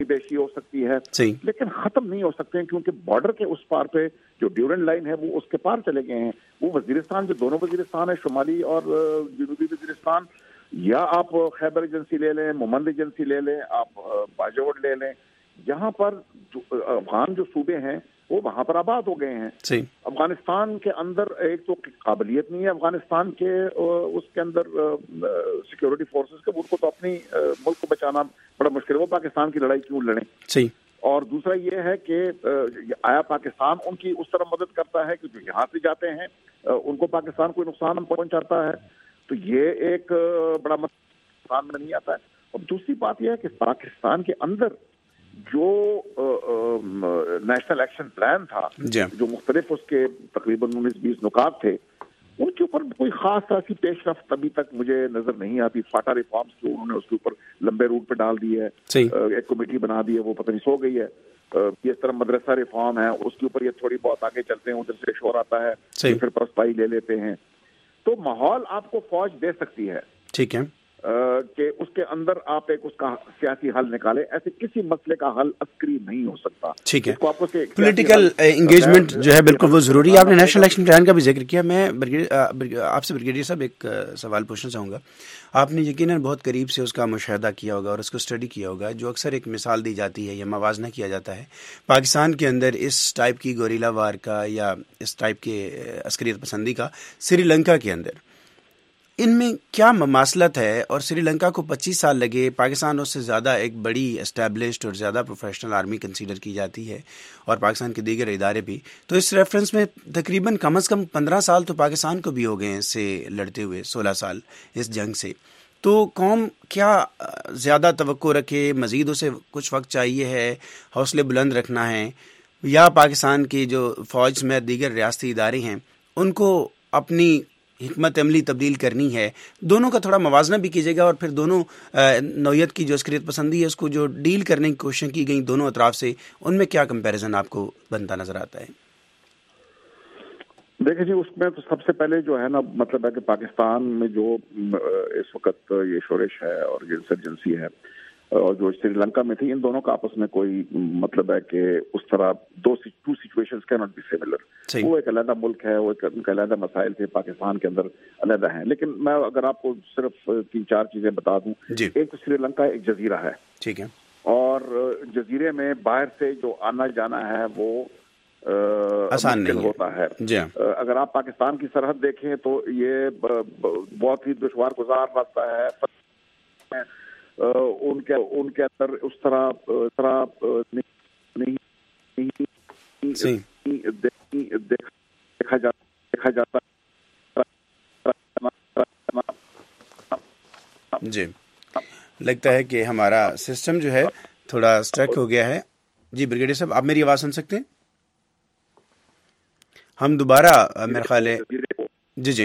بیشی ہو سکتی ہے لیکن ختم نہیں ہو سکتے ہیں کیونکہ بارڈر کے اس پار پہ جو ڈیورنٹ لائن ہے وہ اس کے پار چلے گئے ہیں. وہ وزیرستان جو دونوں وزیرستان ہے شمالی اور جنوبی وزیرستان, یا آپ خیبر ایجنسی لے لیں, مومند ایجنسی لے لیں, آپ باجوڑ لے لیں, یہاں پر افغان جو صوبے ہیں وہ وہاں پر آباد ہو گئے ہیں. افغانستان کے اندر ایک تو قابلیت نہیں ہے افغانستان کے اس کے اندر سیکیورٹی فورسز کے, ان کو تو اپنی ملک کو بچانا بڑا مشکل ہے, وہ پاکستان کی لڑائی کیوں لڑیں. اور دوسرا یہ ہے کہ آیا پاکستان ان کی اس طرح مدد کرتا ہے کہ جو یہاں سے جاتے ہیں ان کو پاکستان کوئی نقصان پہنچاتا ہے, تو یہ ایک بڑا مسئلہ میں نہیں آتا ہے. اور دوسری بات یہ ہے کہ پاکستان کے اندر جو نیشنل ایکشن پلان تھا, جو مختلف اس کے تقریباً 19-20 نکات تھے, ان کے اوپر کوئی خاص ایسی پیش رفت ابھی تک مجھے نظر نہیں آتی. فاٹا ریفارمز جو انہوں نے اس کے اوپر لمبے روٹ پہ ڈال دی ہے, ایک کمیٹی بنا دی ہے, وہ پتہ نہیں سو گئی ہے. اس طرح مدرسہ ریفارم ہے, اس کے اوپر یہ تھوڑی بہت آگے چلتے ہیں, ادھر سے شور آتا ہے, پھر پرسپائی لے لیتے ہیں. تو ماحول آپ کو فوج دے سکتی ہے, ٹھیک ہے, کہ اس کے اندر آپ ایک اس کا سیاسی حل نکالے. ایسے کسی مسئلے کا حل عسکری نہیں ہو سکتا. ٹھیک ہے, پولیٹیکل انگیجمنٹ جو ہے بالکل وہ ضروری ہے. آپ نے نیشنل ایکشن پلان کا بھی ذکر کیا. میں آپ سے بریگیڈیئر صاحب ایک سوال پوچھنا چاہوں گا. آپ نے یقیناً بہت قریب سے اس کا مشاہدہ کیا ہوگا اور اس کو اسٹڈی کیا ہوگا. جو اکثر ایک مثال دی جاتی ہے یا موازنہ کیا جاتا ہے پاکستان کے اندر اس ٹائپ کی گوریلا وار کا یا اس ٹائپ کے عسکریت پسندی کا سری لنکا کے اندر, ان میں کیا مماثلت ہے؟ اور سری لنکا کو 25 سال لگے, پاکستان اس سے زیادہ ایک بڑی اسٹیبلشڈ اور زیادہ پروفیشنل آرمی کنسیڈر کی جاتی ہے اور پاکستان کے دیگر ادارے بھی. تو اس ریفرنس میں تقریباً کم از کم 15 سال تو پاکستان کو بھی ہو گئے ہیں اس سے لڑتے ہوئے, 16 سال اس جنگ سے. تو قوم کیا زیادہ توقع رکھے؟ مزید اسے کچھ وقت چاہیے ہے, حوصلے بلند رکھنا ہے, یا پاکستان کی جو فوج سمیت دیگر ریاستی ادارے ہیں ان کو اپنی حکمت عملی تبدیل کرنی ہے؟ دونوں کا تھوڑا موازنہ بھی کیجیے گا, اور پھر دونوں نوعیت کی جو عسکریت پسندی ہے اس کو جو ڈیل کرنے کی کوشش کی گئی دونوں اطراف سے, ان میں کیا کمپیریزن آپ کو بنتا نظر آتا ہے؟ دیکھیں جی, اس میں تو سب سے پہلے جو ہے نا مطلب ہے کہ پاکستان میں جو اس وقت یہ شورش ہے اور یہ انسرجنسی ہے اور جو سری لنکا میں تھی, ان دونوں کا آپس میں کوئی مطلب ہے کہ اس طرح two situations cannot be similar. وہ ایک علیحدہ ملک ہے, وہ ایک علیحدہ مسائل تھے پاکستان کے اندر علیحدہ ہیں. لیکن میں اگر آپ کو صرف 3-4 چیزیں بتا دوں, ایک تو سری لنکا ایک جزیرہ ہے, ٹھیک ہے, اور جزیرے میں باہر سے جو آنا جانا ہے وہ آسان نہیں ہوتا ہے. اگر آپ پاکستان کی سرحد دیکھیں تو یہ بہت ہی دشوار گزار راستہ ہے. ان کے اندر اس طرح دیکھا جاتا جی. لگتا ہے کہ ہمارا سسٹم جو ہے تھوڑا اسٹرک ہو گیا ہے. جی بریگیڈیئر صاحب, آپ میری آواز سن سکتے ہیں؟ ہم دوبارہ میرے خیال ہے جی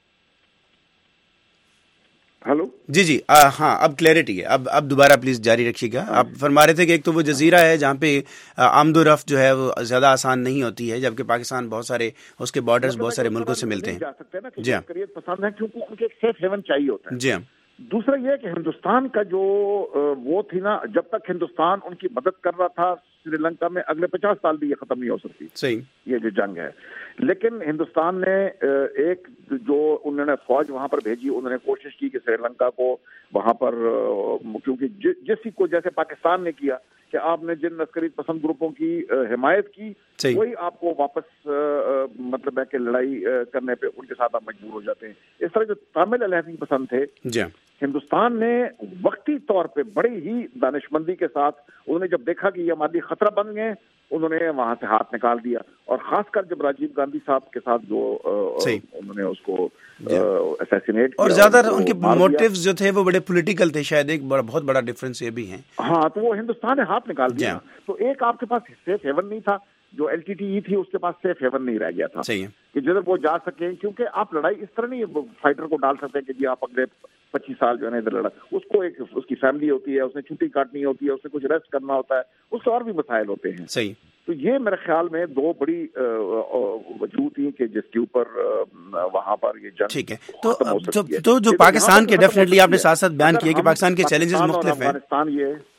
ہلو جی ہاں, اب کلیئرٹی ہے. اب دوبارہ پلیز جاری رکھیے گا. آپ فرما رہے تھے کہ ایک تو وہ جزیرہ ہے جہاں پہ آمد و رفت جو ہے وہ زیادہ آسان نہیں ہوتی ہے, جبکہ پاکستان بہت سارے اس کے بارڈرز بہت سارے ملکوں سے ملتے ہیں. جی ہاں, پسند ہے کیونکہ ان کے ایک سیف ہیون چاہیے ہوتا ہے. جی ہاں. دوسرا یہ کہ ہندوستان کا جو وہ تھی نا, جب تک ہندوستان ان کی مدد کر رہا تھا سری لنکا میں, اگلے 50 سال بھی یہ ختم نہیں ہو سکتی صحیح یہ جو جنگ ہے. لیکن ہندوستان نے ایک جو انہوں نے فوج وہاں پر بھیجی, انہوں نے کوشش کی کہ سری لنکا کو وہاں پر, کیونکہ جسی کو جیسے پاکستان نے کیا کہ آپ نے جن عسکری پسند گروپوں کی حمایت کی وہی آپ کو واپس مطلب ہے کہ لڑائی کرنے پہ ان کے ساتھ آپ مجبور ہو جاتے ہیں. اس طرح جو تامل علیحدگی پسند تھے, ہندوستان نے وقتی طور پہ بڑی ہی دانشمندی کے ساتھ انہوں نے جب دیکھا کہ یہ ہمارے خطرہ بن گئے, انہوں نے وہاں سے ہاتھ نکال دیا. اور خاص کر جب راجیو گاندھی صاحب کے ساتھ جو انہوں نے اس کو اسیسینیٹ کیا, اور زیادہ ان کے موٹیوز جو تھے وہ بڑے پولیٹیکل تھے, شاید ایک بہت بڑا ڈفرینس یہ بھی ہے. ہاں, تو وہ ہندوستان نے ہاتھ نکال دیا. تو ایک آپ کے پاس سیف ہیون نہیں تھا, جو ایل ٹی ٹی ای تھی اس کے پاس سیف ہیون نہیں رہ گیا تھا کہ جدھر وہ جا سکیں, کیونکہ آپ لڑائی اس طرح نہیں فائٹر کو ڈال سکتے کہ جی آپ اگلے 25 سال جو ہے نا ادھر لڑا. اس کو ایک اس کی فیملی ہوتی ہے, اس نے چھٹی کاٹنی ہوتی ہے, اس نے کچھ ریسٹ کرنا ہوتا ہے, اس سے اور بھی مسائل ہوتے ہیں. صحیح. تو یہ میرے خیال میں 2 بڑی وجوہ تھی کہ جس کے اوپر وہاں پر یہ جنگ ٹھیک ہے. تو جو پاکستان کے ڈیفینیٹلی آپ نے ساتھ ساتھ بیان کیا کہ پاکستان کے چیلنجز مختلف ہیں. افغانستان یہ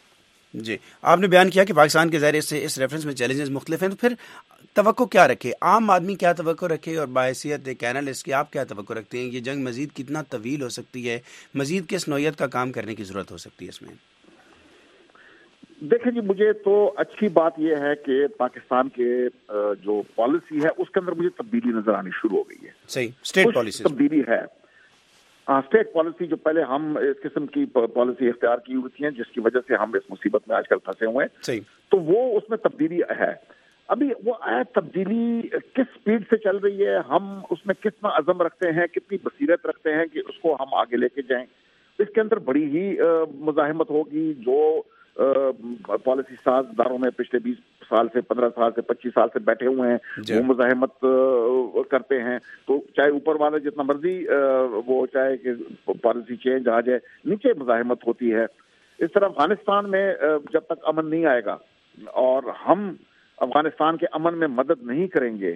جی آپ نے بیان کیا کہ پاکستان کے ظاہر سے اس ریفرنس میں چیلنجز مختلف ہیں، تو پھر توقع کیا رکھے، عام آدمی کیا توقع رکھے، اور بحیثیت ایک اینالسٹ کی آپ کیا توقع رکھتے ہیں؟ یہ جنگ مزید کتنا طویل ہو سکتی ہے، مزید کس نوعیت کا کام کرنے کی ضرورت ہو سکتی ہے اس میں؟ دیکھیں جی، مجھے تو اچھی بات یہ ہے کہ پاکستان کے جو پالیسی ہے اس کے اندر مجھے تبدیلی نظر آنی شروع ہو گئی ہے. صحیح، اسٹیٹ پالیسی تبدیلی ہے. اسٹیٹ پالیسی جو پہلے ہم اس قسم کی پالیسی اختیار کی ہوئی تھی جس کی وجہ سے ہم اس مصیبت میں آج کل پھنسے ہوئے ہیں، تو وہ اس میں تبدیلی ہے. ابھی وہ تبدیلی کس سپیڈ سے چل رہی ہے، ہم اس میں کتنا عزم رکھتے ہیں، کتنی بصیرت رکھتے ہیں کہ اس کو ہم آگے لے کے جائیں. اس کے اندر بڑی ہی مزاحمت ہوگی. جو پالیسی ساز داروں میں پچھلے 20 سال سے 15 سال سے 25 سال سے بیٹھے ہوئے ہیں وہ مزاحمت کرتے ہیں. تو چاہے اوپر والے جتنا مرضی وہ چاہے کہ پالیسی چینج آ جائے، نیچے مزاحمت ہوتی ہے. اس طرح افغانستان میں جب تک امن نہیں آئے گا اور ہم افغانستان کے امن میں مدد نہیں کریں گے،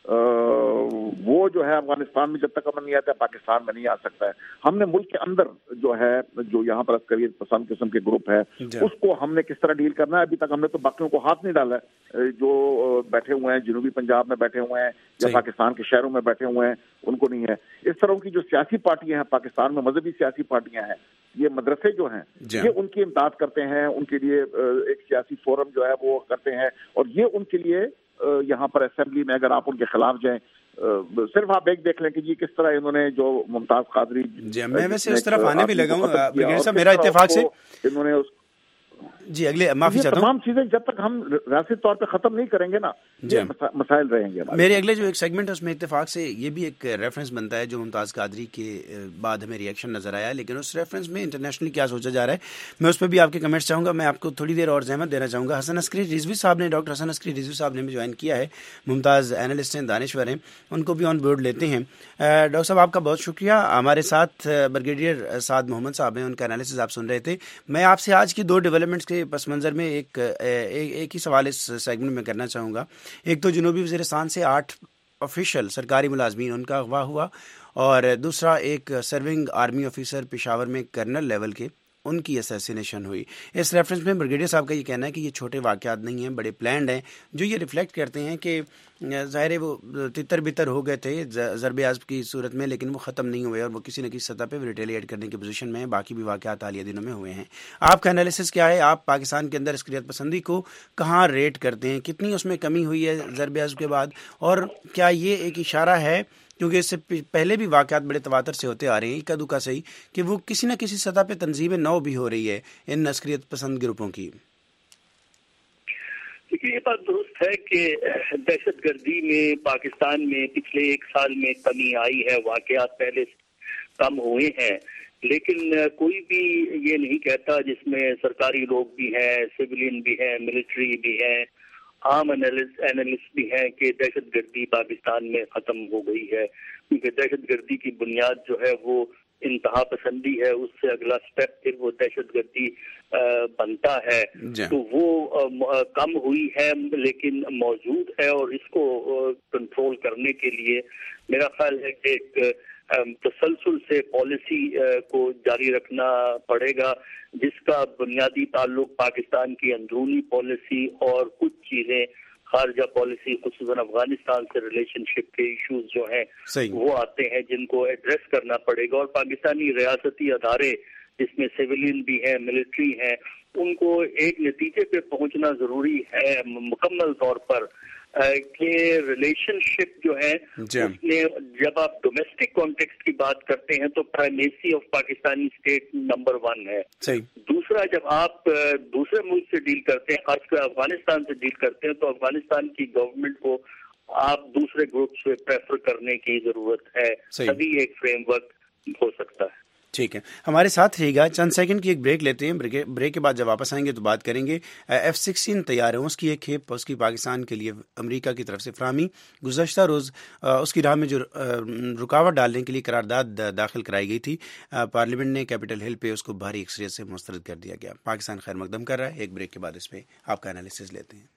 وہ جو ہے افغانستان میں جب تک امن نہیں آتا ہے پاکستان میں نہیں آ سکتا ہے. ہم نے ملک کے اندر جو یہاں پر عسکریت پسند قسم کے گروپ ہے اس کو ہم نے کس طرح ڈیل کرنا ہے. ابھی تک ہم نے تو باقیوں کو ہاتھ نہیں ڈالا ہے. جو بیٹھے ہوئے ہیں جنوبی پنجاب میں بیٹھے ہوئے ہیں یا پاکستان کے شہروں میں بیٹھے ہوئے ہیں ان کو نہیں ہے. اس طرح کی جو سیاسی پارٹیاں ہیں پاکستان میں، مذہبی سیاسی پارٹیاں ہیں، یہ مدرسے جو ہیں یہ ان کی امداد کرتے ہیں، ان کے لیے ایک سیاسی فورم جو ہے وہ کرتے ہیں، اور یہ ان کے لیے یہاں پر اسمبلی میں اگر آپ ان کے خلاف جائیں، صرف آپ ایک دیکھ لیں کہ جی کس طرح انہوں نے جو ممتاز قادری، میں ویسے اس طرف آنے بھی لگا ہوں میرا اتفاق سے انہوں نے جی اگلے معافی چاہتا ہوں، تمام چیزیں جب تک ہم ریاستی طور پہ ختم نہیں کریں گے نا مسائل رہیں گے. میرے اگلے جو ایک سیگمنٹ ہے اس میں اتفاق سے یہ بھی ایک ریفرنس بنتا ہے جو ممتاز قادری کے بعد ہمیں ریئیکشن نظر آیا، لیکن اس ریفرنس میں انٹرنیشنلی کیا سوچا جا رہا ہے میں اس پہ بھی آپ کے کمنٹس چاہوں گا. میں آپ کو تھوڑی دیر اور زحمت دینا چاہوں گا. حسن عسکری رضوی صاحب نے، ڈاکٹر حسن عسکری رضوی صاحب نے بھی جوائن کیا ہے، ممتاز اینالسٹ ہیں، دانشور ہیں، ان کو بھی آن بورڈ لیتے ہیں. ڈاکٹر صاحب آپ کا بہت شکریہ. ہمارے ساتھ بریگیڈیئر سعد محمد صاحب ہیں، ان کا انالیسز آپ سن رہے تھے. میں آپ سے آج کی 2 ڈیولپمنٹس کے پس منظر میں ایک ہی سوال اس سیگمنٹ میں کرنا چاہوں گا. ایک تو جنوبی وزیرستان سے 8 آفیشل سرکاری ملازمین ان کا اغوا ہوا، اور دوسرا ایک سرونگ آرمی آفیسر پشاور میں کرنل لیول کے، ان کی اسیسینیشن ہوئی. اس ریفرنس میں بریگیڈیئر صاحب کا یہ کہنا ہے کہ یہ چھوٹے واقعات نہیں ہیں، بڑے پلانڈ ہیں، جو یہ ریفلیکٹ کرتے ہیں کہ ظاہر ہے وہ تتر بتر ہو گئے تھے ضرب عضب کی صورت میں، لیکن وہ ختم نہیں ہوئے اور وہ کسی نہ کسی سطح پہ ریٹیلیٹ کرنے کی پوزیشن میں ہیں. باقی بھی واقعات حالیہ دنوں میں ہوئے ہیں. آپ کا انالیسس کیا ہے؟ آپ پاکستان کے اندر عسکریت پسندی کو کہاں ریٹ کرتے ہیں؟ کتنی اس میں کمی ہوئی ہے ضرب عضب کے بعد؟ اور کیا یہ ایک اشارہ ہے، کیونکہ اس سے پہلے بھی واقعات بڑے تواتر سے ہوتے آ رہے ہیں اکا دکا صحیح، کہ وہ کسی نہ کسی سطح پہ تنظیم نو بھی ہو رہی ہے ان عسکریت پسند گروپوں کی؟ یہ بات درست ہے کہ دہشت گردی میں پاکستان میں پچھلے 1 سال میں کمی آئی ہے، واقعات پہلے کم ہوئے ہیں، لیکن کوئی بھی یہ نہیں کہتا، جس میں سرکاری لوگ بھی ہیں، سویلین بھی ہیں، ملٹری بھی ہیں، عام اینالسٹ بھی ہیں، کہ دہشت گردی پاکستان میں ختم ہو گئی ہے. کیونکہ دہشت گردی کی بنیاد جو ہے وہ انتہا پسندی ہے، اس سے اگلا سٹیپ پھر وہ دہشت گردی بنتا ہے. تو وہ کم ہوئی ہے لیکن موجود ہے، اور اس کو کنٹرول کرنے کے لیے میرا خیال ہے کہ ایک تسلسل سے پالیسی کو جاری رکھنا پڑے گا، جس کا بنیادی تعلق پاکستان کی اندرونی پالیسی اور کچھ چیزیں خارجہ پالیسی، خصوصاً افغانستان سے ریلیشن شپ کے ایشوز جو ہیں وہ آتے ہیں، جن کو ایڈریس کرنا پڑے گا. اور پاکستانی ریاستی ادارے جس میں سویلین بھی ہیں، ملٹری ہیں، ان کو ایک نتیجے پہ پہنچنا ضروری ہے مکمل طور پر کہ ریلیشن شپ جو ہے اس میں جب آپ ڈومیسٹک کانٹیکسٹ کی بات کرتے ہیں تو primacy of Pakistani state number 1 ہے. دوسرا، جب آپ دوسرے ملک سے ڈیل کرتے ہیں، خاص کر افغانستان سے ڈیل کرتے ہیں، تو افغانستان کی گورنمنٹ کو آپ دوسرے گروپ سے پریفر کرنے کی ضرورت ہے، تبھی ایک فریم ورک ہو سکتا ہے. ٹھیک ہے، ہمارے ساتھ رہے گا. چند سیکنڈ کی ایک بریک لیتے ہیں. بریک کے بعد جب واپس آئیں گے تو بات کریں گے F-16 طیاروں اس کی ایک کھیپ اس کی پاکستان کے لیے امریکہ کی طرف سے فراہمی. گزشتہ روز اس کی راہ میں جو رکاوٹ ڈالنے کے لیے قرارداد داخل کرائی گئی تھی، پارلیمنٹ نے کیپٹل ہل پہ اس کو بھاری اکثریت سے مسترد کر دیا گیا. پاکستان خیر مقدم کر رہا ہے. ایک بریک کے بعد اس پہ آپ کا انالیسز لیتے ہیں.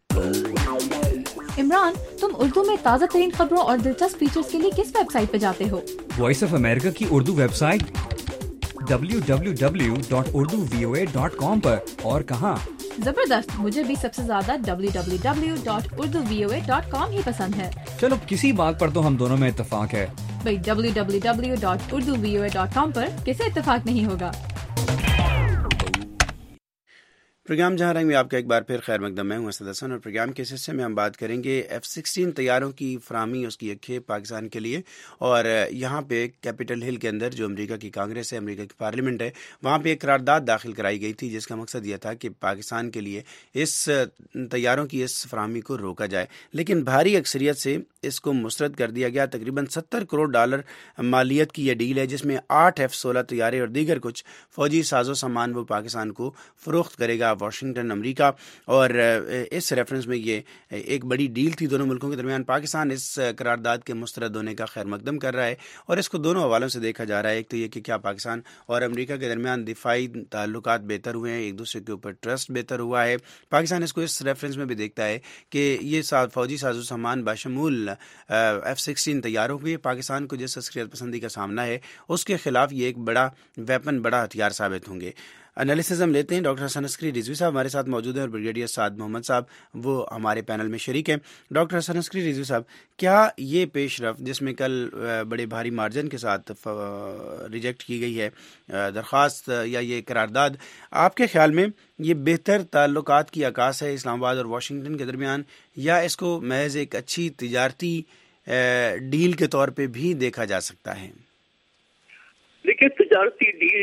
عمران، تم اردو میں تازہ ترین خبروں اور دلچسپ فیچرز کے لیے کس ویب سائٹ پہ جاتے ہو؟ وائس آف امریکہ کی اردو ویب سائٹ www.urduvoa.com پر. اور کہاں؟ जबरदस्त, मुझे भी सबसे ज्यादा www.urduvoa.com ही पसंद है। चलो किसी बात पर तो हम दोनों में इत्तेफाक है। भाई www.urduvoa.com पर किसे इत्तेफाक नहीं होगा। प्रोग्राम जहां रंग में आपका एक बार फिर खैर मकदम। मैं हूं असद हसन और प्रोग्राम के इस हिस्से में हम बात करेंगे F-16 तैयारों की फराहमी, उसकी एक खेप पाकिस्तान के लिए। और यहाँ पे कैपिटल हिल के अंदर जो अमेरिका की कांग्रेस है, अमेरिका की पार्लियामेंट है, वहाँ पे एक करारदाद दाखिल कराई गई थी जिसका मकसद यह था कि पाकिस्तान के लिए इस तैयारों की इस फराहमी को रोका जाए, लेकिन भारी अक्सरियत से इसको मुस्तरद कर दिया गया। तकरीबन $70 करोड़ मालियत की यह डील है जिसमें 8 F-16 तैयारे और दीगर कुछ फौजी साजो सामान वो पाकिस्तान को फरोख्त करेगा वाशिंगटन अमेरिका। और इस रेफरेंस में ये एक बड़ी डील थी दोनों मुल्कों के दरमियान। पाकिस्तान इस करारदाद के मुस्तरद होने का खैर मकदम कर रहा है और इसको दोनों हवालों से देखा जा रहा है। एक तो ये कि क्या पाकिस्तान और अमेरिका के दरमियान दिफाई ताल्लुकात बेहतर हुए हैं, एक दूसरे के ऊपर ट्रस्ट बेहतर हुआ है। पाकिस्तान इसको इस रेफरेंस में भी देखता है कि ये फौजी साजो सामान बाशमूल F-16 तैयारों के पाकिस्तान को जिस अस्करियत पसंदी का सामना है उसके खिलाफ ये एक बड़ा वेपन, बड़ा हथियार साबित होंगे। एनालिसिस हम लेते हैं। डॉक्टर हसन अस्करी रिजवी साहब हमारे साथ मौजूद हैं और ब्रिगेडियर साद मोहम्मद साहब वो हमारे पैनल में शरीक हैं। डॉक्टर हसन अस्करी रिजवी साहब, क्या ये पेशरफ जिसमें कल बड़े भारी मार्जिन के साथ रिजेक्ट की गई है दरख्वास्त या ये करारदाद, आपके ख्याल में ये बेहतर ताल्लुकात की आकाश है इस्लामाबाद और वाशिंगटन के दरमियान, या इसको महज एक अच्छी तिजारती डील के तौर पे भी देखा जा सकता है? देखिए, तिजारती डील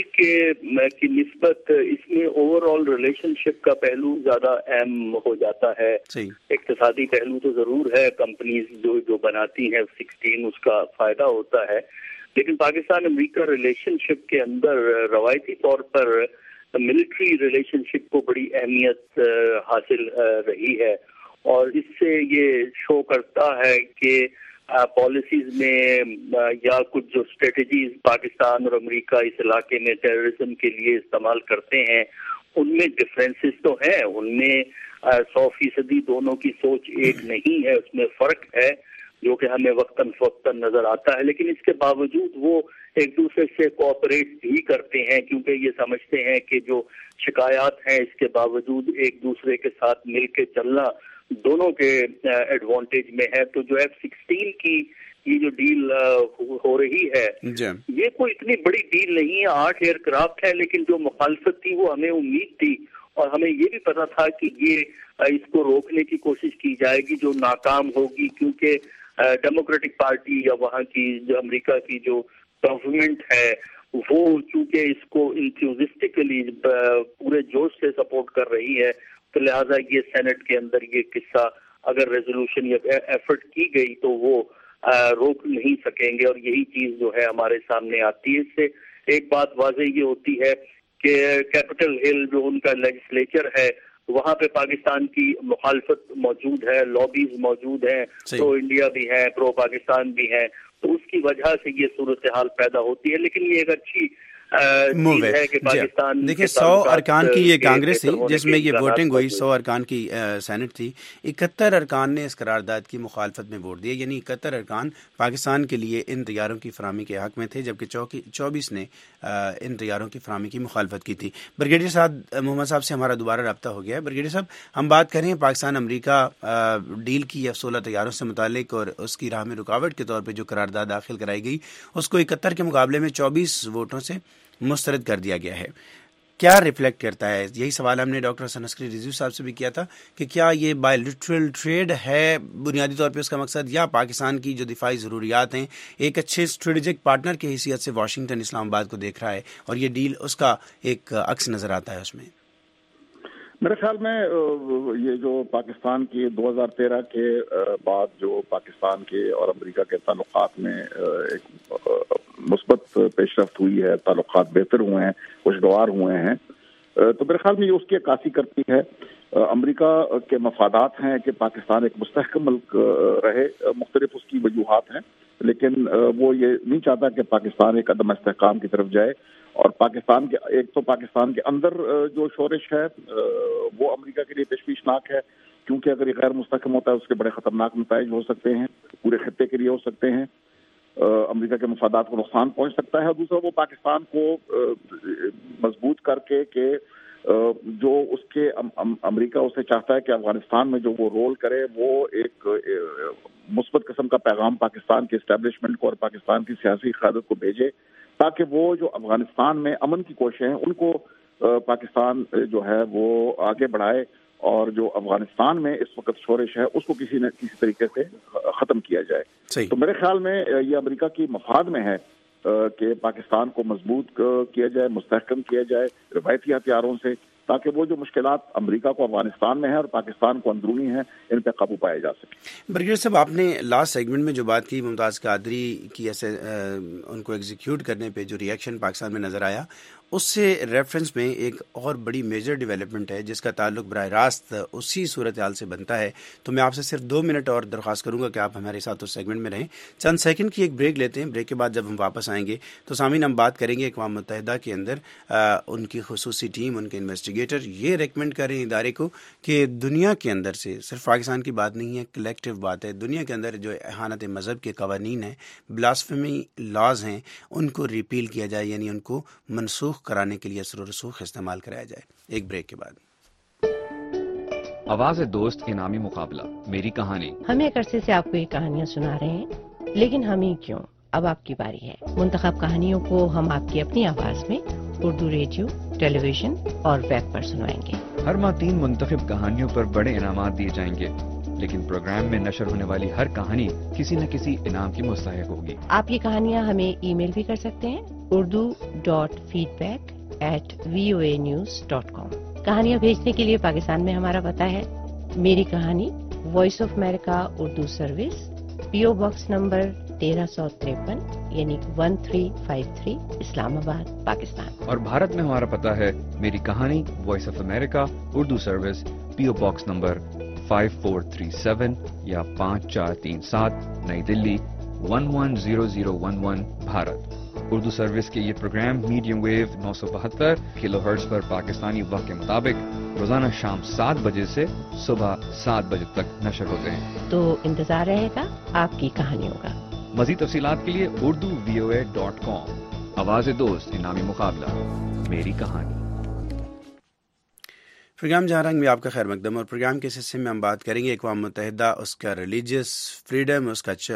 की निस्बत इसमें ओवरऑल रिलेशनशिप का पहलू ज्यादा अहम हो जाता है। इक्तिसादी पहलू तो जरूर है, कंपनीज जो बनाती हैं F-16 उसका फायदा होता है, लेकिन पाकिस्तान अमेरिका रिलेशनशिप के अंदर रवायती तौर पर मिलिट्री रिलेशनशिप को बड़ी अहमियत हासिल रही है। और इससे ये शो करता है कि पॉलिसीज में या कुछ जो स्ट्रेटजीज पाकिस्तान और अमेरिका इस इलाके में टेररिज्म के लिए इस्तेमाल करते हैं उनमें डिफरेंसेस तो हैं, उनमें 100% दोनों की सोच एक नहीं है, उसमें फर्क है जो कि हमें वक्तन फवक्तन नजर आता है। लेकिन इसके बावजूद वो एक दूसरे से कोऑपरेट भी करते हैं क्योंकि ये समझते हैं कि जो शिकायत हैं इसके बावजूद एक दूसरे के साथ मिलकर चलना दोनों के एडवांटेज में है। तो जो F-16 की ये जो डील हो रही है ये कोई इतनी बड़ी डील नहीं है, 8 एयरक्राफ्ट है, लेकिन जो मुखालफत थी वो हमें उम्मीद थी और हमें ये भी पता था कि ये इसको रोकने की कोशिश की जाएगी जो नाकाम होगी, क्योंकि डेमोक्रेटिक पार्टी या वहाँ की जो अमेरिका की जो गवर्नमेंट है वो चूंकि इसको इंथ्यूजिस्टिकली पूरे जोश से सपोर्ट कर रही है, तो लिहाजा ये सेनेट के अंदर ये किस्सा अगर रेजोल्यूशन या एफर्ट की गई तो वो रोक नहीं सकेंगे। और यही चीज जो है हमारे सामने आती है। इससे एक बात वाज़ेह ये होती है कि कैपिटल हिल जो उनका लेजिस्लेचर है वहाँ पे पाकिस्तान की मुखालफत मौजूद है, लॉबीज मौजूद हैं, प्रो इंडिया भी है, प्रो पाकिस्तान भी है, तो उसकी वजह से ये सूरत हाल पैदा होती है। लेकिन ये एक अच्छी मूव है कि पाकिस्तान देखिए 100 अरकान की ये कांग्रेस थी जिसमें ये वोटिंग हुई, 100 अरकान की सेनेट थी, 71 अरकान ने इस करारदाद की मुखालफत में वोट दिए, यानी 71 अरकान पाकिस्तान के लिए इन तैयारों की फराहमी के हक में थे, जबकि 24 ने इन तैयारों की फराहमी की मुखालफत की थी। ब्रिगेडियर साहब मोहम्मद साहब से हमारा दोबारा रब्ता हो गया है। ब्रिगेडियर साहब, हम बात करें पाकिस्तान अमेरिका डील की F-16 तैयारों से मुतालिक और उसकी राह में रुकावट के तौर पर जो करारदाद दाखिल कराई गई उसको 71 के मुकाबले में 24 वोटों से मुस्तरद कर दिया गया है। क्या रिफ्लेक्ट करता है? यही सवाल हमने डॉक्टर हसन अस्करी रिजवी साहब से भी किया था कि क्या ये बायलैटरल ट्रेड है बुनियादी तौर पे उसका मकसद, या पाकिस्तान की जो दिफाई ज़रूरियात हैं एक अच्छे स्ट्रेटेजिक पार्टनर की हैसियत से वाशिंगटन इस्लामाबाद को देख रहा है और ये डील उसका एक अक्स नज़र आता है उसमें? मेरे ख्याल में ये जो पाकिस्तान की 2013 के बाद जो पाकिस्तान के और अमेरिका के ताल्लुकात में एक मुस्बत पेशरफ्त हुई है, ताल्लुकात बेहतर हुए हैं, खुशगवार हुए हैं, तो मेरे ख्याल में ये उसकी अक्कासी करती है। अमेरिका के मफादात हैं कि पाकिस्तान एक मुस्तहकम मुल्क रहे, मुख्तलिफ उसकी वजूहात हैं, लेकिन वो ये नहीं चाहता कि पाकिस्तान एक अदम इस्तेहकाम की तरफ जाए। और पाकिस्तान के एक तो पाकिस्तान के अंदर जो शोरिश है वो अमेरिका के लिए तशवीशनाक है, क्योंकि अगर ये गैर मुस्तहकम होता है उसके बड़े खतरनाक नताइज हो सकते हैं, पूरे खत्ते के लिए हो सकते हैं, अमेरिका के मफादात को नुकसान पहुंच सकता है। और दूसरा वो पाकिस्तान को मजबूत करके कि جو اس کے امریکہ اسے چاہتا ہے کہ افغانستان میں جو وہ رول کرے وہ ایک مثبت قسم کا پیغام پاکستان کے اسٹیبلشمنٹ کو اور پاکستان کی سیاسی قیادت کو بھیجے، تاکہ وہ جو افغانستان میں امن کی کوششیں ہیں ان کو پاکستان جو ہے وہ آگے بڑھائے، اور جو افغانستان میں اس وقت شورش ہے اس کو کسی نہ کسی طریقے سے ختم کیا جائے۔ تو میرے خیال میں یہ امریکہ کی مفاد میں ہے کہ پاکستان کو مضبوط کیا جائے، مستحکم کیا جائے روایتی ہتھیاروں سے، تاکہ وہ جو مشکلات امریکہ کو افغانستان میں ہیں اور پاکستان کو اندرونی ہیں ان پہ قابو پایا جا سکے۔ برگیڈیئر صاحب، آپ نے لاسٹ سیگمنٹ میں جو بات کی ممتاز قادری کی ایسے ان کو ایگزیکیوٹ کرنے پہ جو ریئیکشن پاکستان میں نظر آیا، اس سے ریفرنس میں ایک اور بڑی میجر ڈیولپمنٹ ہے جس کا تعلق براہ راست اسی صورتحال سے بنتا ہے۔ تو میں آپ سے صرف 2 منٹ اور درخواست کروں گا کہ آپ ہمارے ساتھ اس سیگمنٹ میں رہیں۔ چند سیکنڈ کی ایک بریک لیتے ہیں، بریک کے بعد جب ہم واپس آئیں گے تو سامعین ہم بات کریں گے اقوام متحدہ کے اندر ان کی خصوصی ٹیم، ان کے انویسٹیگیٹر یہ ریکمینڈ کر رہے ہیں ادارے کو کہ دنیا کے اندر سے، صرف پاکستان کی بات نہیں ہے، کلیکٹیو بات ہے، دنیا کے اندر جو اہانت مذہب کے قوانین ہیں، بلاسفیمی لاز ہیں، ان کو ریپیل کیا جائے، یعنی ان کو منسوخ کرانے کے لیے اثر و رسوخ استعمال کرایا جائے۔ ایک بریک کے بعد آواز دوست انعامی مقابلہ میری کہانی۔ ہم ایک عرصے سے آپ کو یہ کہانیاں سنا رہے ہیں، لیکن ہمیں کیوں؟ اب آپ کی باری ہے۔ منتخب کہانیوں کو ہم آپ کی اپنی آواز میں اردو ریڈیو، ٹیلی ویژن اور ویب پر سنوائیں گے۔ ہر ماہ 3 منتخب کہانیوں پر بڑے انعامات دیے جائیں گے، لیکن پروگرام میں نشر ہونے والی ہر کہانی کسی نہ کسی انعام کی مستحق ہوگی۔ آپ یہ کہانیاں ہمیں ای میل بھی کر سکتے ہیں، urdu.feedback@voanews.com۔ کہانیاں بھیجنے کے لیے پاکستان میں ہمارا پتہ ہے میری کہانی، voice of America Urdu service, PO box number 1353 یعنی 1353 اسلام آباد، پاکستان۔ اور بھارت میں ہمارا پتہ ہے میری کہانی، voice of America Urdu service, PO box number 5437 یا 5437 نئی دلی 110011 بھارت۔ اردو سروس کے یہ program medium wave 972 kilohertz پر پاکستانی وقت کے مطابق روزانہ شام 7 بجے سے صبح 7 بجے تک نشر ہوتے ہیں۔ تو انتظار رہے گا آپ کی کہانیوں کا۔ مزید تفصیلات کے لیے urduvoa.com۔ آواز دوست انعامی مقابلہ میری کہانی۔ پروگرام جہاں رنگ میں آپ کا خیر مقدم، اور پروگرام کے حصے میں ہم بات کریں گے اقوام متحدہ، اس کا ریلیجیس فریڈم، اس کا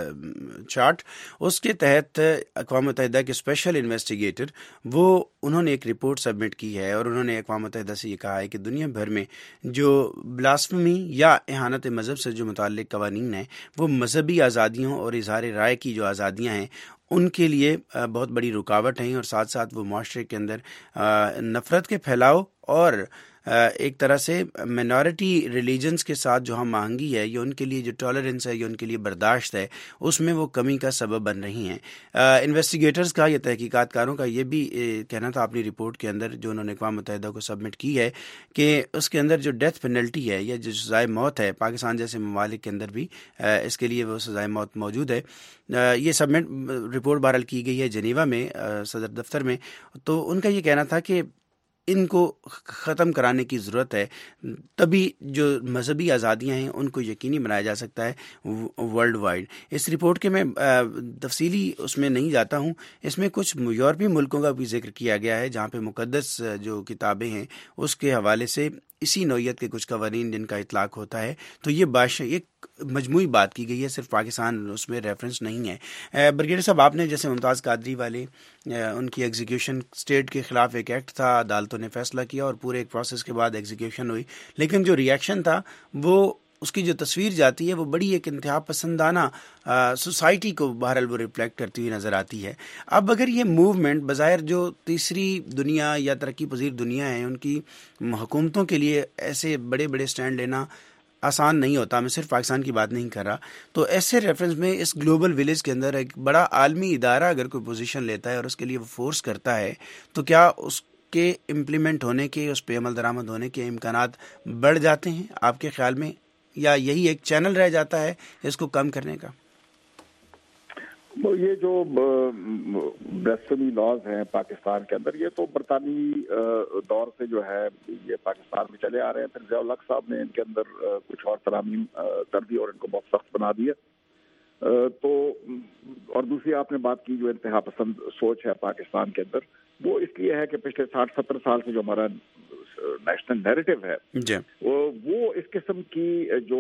چارٹ، اس کے تحت اقوام متحدہ کے اسپیشل انویسٹیگیٹر انہوں نے ایک رپورٹ سبمٹ کی ہے، اور انہوں نے اقوام متحدہ سے یہ کہا ہے کہ دنیا بھر میں جو بلاسفمی یا اہانت مذہب سے جو متعلق قوانین ہیں وہ مذہبی آزادیوں اور اظہار رائے کی جو آزادیاں ہیں ان کے لیے بہت بڑی رکاوٹ ہیں، اور ساتھ ساتھ وہ معاشرے کے اندر نفرت کے پھیلاؤ اور ایک طرح سے مائنورٹی ریلیجنز کے ساتھ جو ہم آہنگی ہے، یہ ان کے لیے جو ٹالرنس ہے، یہ ان کے لیے برداشت ہے، اس میں وہ کمی کا سبب بن رہی ہیں۔ انویسٹیگیٹرز کا یا تحقیقات کاروں کا یہ بھی کہنا تھا اپنی رپورٹ کے اندر جو انہوں نے اقوام متحدہ کو سبمٹ کی ہے کہ اس کے اندر جو ڈیتھ پینلٹی ہے یا جو سزائے موت ہے، پاکستان جیسے ممالک کے اندر بھی اس کے لیے وہ سزائے موت موجود ہے۔ یہ سبمٹ رپورٹ بہرحال کی گئی ہے جنیوا میں صدر دفتر میں، تو ان کا یہ کہنا تھا کہ ان کو ختم کرانے کی ضرورت ہے، تبھی جو مذہبی آزادیاں ہیں ان کو یقینی بنایا جا سکتا ہے ورلڈ وائڈ۔ اس رپورٹ کے میں تفصیلی اس میں نہیں جاتا ہوں، اس میں کچھ یورپی ملکوں کا بھی ذکر کیا گیا ہے جہاں پہ مقدس جو کتابیں ہیں اس کے حوالے سے اسی نوعیت کے کچھ قوانین جن کا اطلاق ہوتا ہے، تو یہ ایک مجموعی بات کی گئی ہے، صرف پاکستان اس میں ریفرنس نہیں ہے۔ برگیڈیئر صاحب، آپ نے جیسے ممتاز قادری والے ان کی ایگزیکیوشن اسٹیٹ کے خلاف ایک ایکٹ تھا، عدالتوں نے فیصلہ کیا اور پورے ایک پروسیس کے بعد ایگزیکیوشن ہوئی، لیکن جو ریئیکشن تھا وہ اس کی جو تصویر جاتی ہے وہ بڑی ایک انتہا پسندانہ سوسائٹی کو بہرحال وہ ریفلیکٹ کرتی ہوئی نظر آتی ہے۔ اب اگر یہ موومنٹ بظاہر جو تیسری دنیا یا ترقی پذیر دنیا ہے ان کی حکومتوں کے لیے ایسے بڑے بڑے سٹینڈ لینا آسان نہیں ہوتا، میں صرف پاکستان کی بات نہیں کر رہا، تو ایسے ریفرنس میں اس گلوبل ولیج کے اندر ایک بڑا عالمی ادارہ اگر کوئی پوزیشن لیتا ہے اور اس کے لیے وہ فورس کرتا ہے، تو کیا اس کے امپلیمنٹ ہونے کے، اس پہ عمل درآمد ہونے کے امکانات بڑھ جاتے ہیں آپ کے خیال میں، یا یہی ایک چینل رہ جاتا ہے اس کو کم کرنے کا؟ یہ جو بلاسفیمی لاز ہیں پاکستان کے اندر، یہ تو برطانوی دور سے جو ہے یہ پاکستان میں چلے آ رہے ہیں، پھر ضیاء الحق صاحب نے ان کے اندر کچھ اور ترامیم کر دی اور ان کو بہت سخت بنا دیا۔ تو اور دوسری آپ نے بات کی جو انتہا پسند سوچ ہے پاکستان کے اندر، وہ اس لیے ہے کہ پچھلے 60-70 سال سے جو ہمارا نیشنل نیریٹو ہے وہ اس قسم کی جو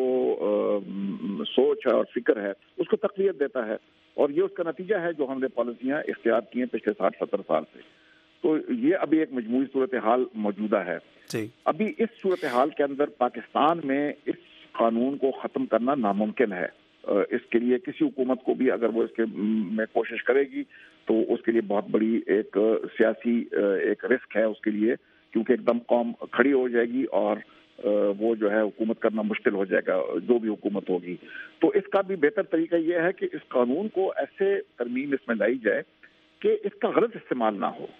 سوچ ہے اور فکر ہے اس کو تقویت دیتا ہے، اور یہ اس کا نتیجہ ہے جو ہم نے پالیسیاں اختیار کی ہیں پچھلے 60-70 سال سے. تو یہ ابھی ایک مجموعی صورتحال موجودہ ہے. ابھی اس صورتحال کے اندر پاکستان میں اس قانون کو ختم کرنا ناممکن ہے. اس کے لیے کسی حکومت کو بھی اگر وہ اس کے میں کوشش کرے گی تو اس کے لیے بہت بڑی ایک سیاسی ایک رسک ہے اس کے لیے، کیونکہ ایک دم قوم کھڑی ہو جائے گی اور وہ جو ہے حکومت کرنا مشکل ہو جائے گا جو بھی حکومت ہوگی. تو اس کا بھی بہتر طریقہ یہ ہے کہ اس قانون کو ایسے ترمیم اس میں لائی جائے کہ اس کا غلط استعمال نہ ہو.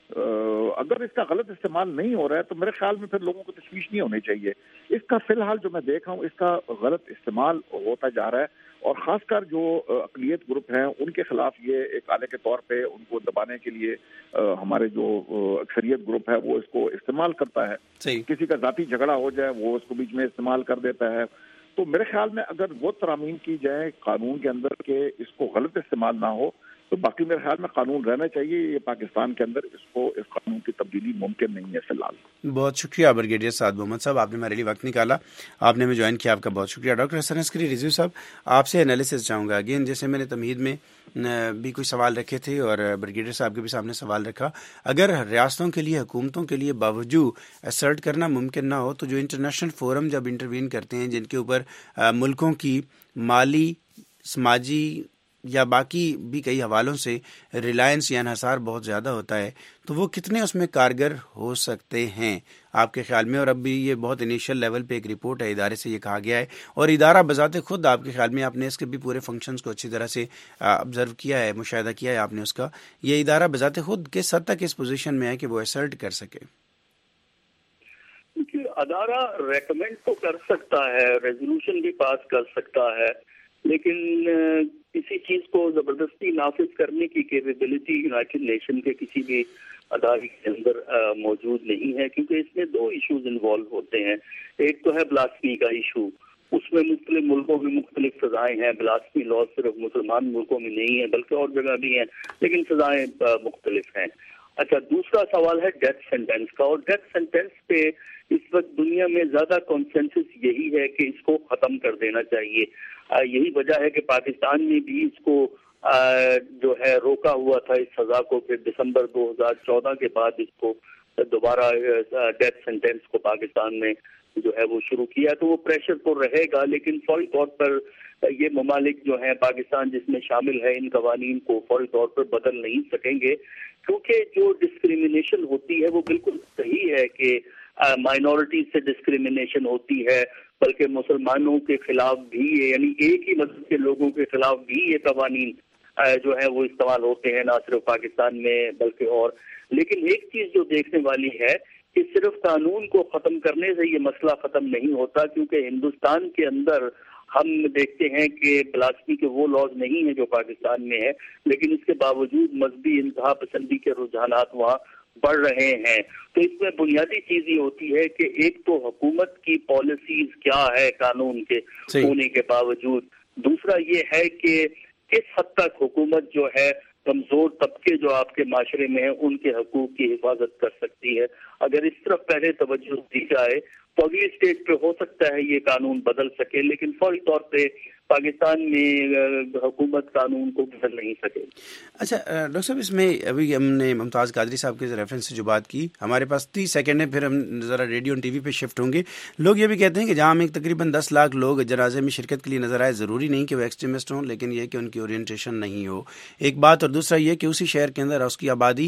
اگر اس کا غلط استعمال نہیں ہو رہا ہے تو میرے خیال میں پھر لوگوں کو تشویش نہیں ہونی چاہیے. اس کا فی الحال جو میں دیکھ رہا ہوں اس کا غلط استعمال ہوتا جا رہا ہے، اور خاص کر جو اقلیت گروپ ہیں ان کے خلاف یہ ایک آلے کے طور پہ ان کو دبانے کے لیے ہمارے جو اکثریت گروپ ہے وہ اس کو استعمال کرتا ہے. کسی کا ذاتی جھگڑا ہو جائے وہ اس کو بیچ میں استعمال کر دیتا ہے. تو میرے خیال میں اگر وہ ترامیم کی جائے قانون کے اندر کہ اس کو غلط استعمال نہ ہو تو باقی میرے خیال میں قانون رہنا چاہیے. یہ پاکستان کے اندر اس قانون کی تبدیلی ممکن نہیں ہے فی الحال. بہت شکریہ بریگیڈیئر سعد محمد صاحب، آپ نے ہمارے لیے وقت نکالا، آپ نے ہمیں جوائن کیا، آپ کا بہت شکریہ. ڈاکٹر حسن عسکری رضوی صاحب، آپ سے انالیسس چاہوں گا. اگین جیسے میں نے تمہید میں بھی کوئی سوال رکھے تھے اور بریگیڈیئر صاحب کے بھی سامنے سوال رکھا، اگر ریاستوں کے لیے حکومتوں کے لیے باوجود اسرٹ کرنا ممکن نہ ہو تو جو انٹرنیشنل فورم جب انٹروین کرتے ہیں جن کے اوپر ملکوں کی مالی، سماجی یا باقی بھی کئی حوالوں سے ریلائنس یا انحصار بہت زیادہ ہوتا ہے، تو وہ کتنے اس میں کارگر ہو سکتے ہیں آپ کے خیال میں؟ اور اب بھی یہ بہت انیشیل لیول پہ ایک رپورٹ ہے، ادارے سے یہ کہا گیا ہے، اور ادارہ بذات خود آپ کے خیال میں، آپ نے اس کے بھی پورے فنکشنز کو اچھی طرح سے آبزرو کیا ہے، مشاہدہ کیا ہے آپ نے اس کا، یہ ادارہ بذات خود کس حد تک اس پوزیشن میں ہے کہ وہ اسرٹ کر سکے؟ ادارہ ریکمینڈ تو کر سکتا ہے، ریزولوشن بھی پاس کر سکتا ہے، لیکن کسی چیز کو زبردستی نافذ کرنے کی کیپیبلٹی یونائٹڈ نیشن کے کسی بھی ادارے کے اندر موجود نہیں ہے، کیونکہ اس میں دو ایشوز انوالو ہوتے ہیں. ایک تو ہے بلاسفمی کا ایشو، اس میں مختلف ملکوں میں مختلف سزائیں ہیں. بلاسفمی لا صرف مسلمان ملکوں میں نہیں ہے بلکہ اور جگہ بھی ہیں، لیکن سزائیں مختلف ہیں. اچھا، دوسرا سوال ہے ڈیتھ سینٹینس کا، اور ڈیتھ سینٹینس پہ اس وقت دنیا میں زیادہ کنسنسس یہی ہے کہ اس کو ختم کر دینا چاہیے. یہی وجہ ہے کہ پاکستان نے بھی اس کو جو ہے روکا ہوا تھا اس سزا کو، پھر دسمبر 2014 کے بعد اس کو دوبارہ ڈیتھ سینٹینس کو پاکستان میں جو ہے وہ شروع کیا. تو وہ پریشر تو رہے گا، لیکن فوری طور پر یہ ممالک جو ہیں پاکستان جس میں شامل ہے ان قوانین کو فوری طور پر بدل نہیں سکیں گے، کیونکہ جو ڈسکریمنیشن ہوتی ہے وہ بالکل صحیح ہے کہ مائنورٹیز سے ڈسکریمنیشن ہوتی ہے، بلکہ مسلمانوں کے خلاف بھی، یعنی ایک ہی مذہب کے لوگوں کے خلاف بھی یہ قوانین جو ہے وہ استعمال ہوتے ہیں، نہ صرف پاکستان میں بلکہ اور. لیکن ایک چیز جو دیکھنے والی ہے کہ صرف قانون کو ختم کرنے سے یہ مسئلہ ختم نہیں ہوتا، کیونکہ ہندوستان کے اندر ہم دیکھتے ہیں کہ بلاسفمی کے وہ لاز نہیں ہیں جو پاکستان میں ہے، لیکن اس کے باوجود مذہبی انتہا پسندی کے رجحانات وہاں بڑھ رہے ہیں. تو اس میں بنیادی چیز یہ ہوتی ہے کہ ایک تو حکومت کی پالیسیز کیا ہے قانون کے ہونے کے باوجود، دوسرا یہ ہے کہ کس حد تک حکومت جو ہے کمزور طبقے جو آپ کے معاشرے میں ہیں ان کے حقوق کی حفاظت کر سکتی ہے. اگر اس طرف پہلے توجہ دی جائے تو اگلی اسٹیج پہ ہو سکتا ہے یہ قانون بدل سکے، لیکن فوری طور پہ پاکستان میں حکومت قانون کو بدل نہیں سکے. اچھا ڈاکٹر صاحب، اس میں ابھی ہم نے ممتاز قادری صاحب کے ریفرنس سے جو بات کی، ہمارے پاس 30 سیکنڈ ہے، پھر ہم ذرا ریڈیو اور ٹی وی پہ شفٹ ہوں گے. لوگ یہ بھی کہتے ہیں کہ جہاں ہمیں تقریباً 10 لاکھ لوگ جنازے میں شرکت کے لیے نظر آئے، ضروری نہیں کہ وہ ایکسٹریمسٹ ہوں، لیکن یہ کہ ان کی اورینٹیشن نہیں ہو، ایک بات. اور دوسرا یہ کہ اسی شہر کے اندر اس کی آبادی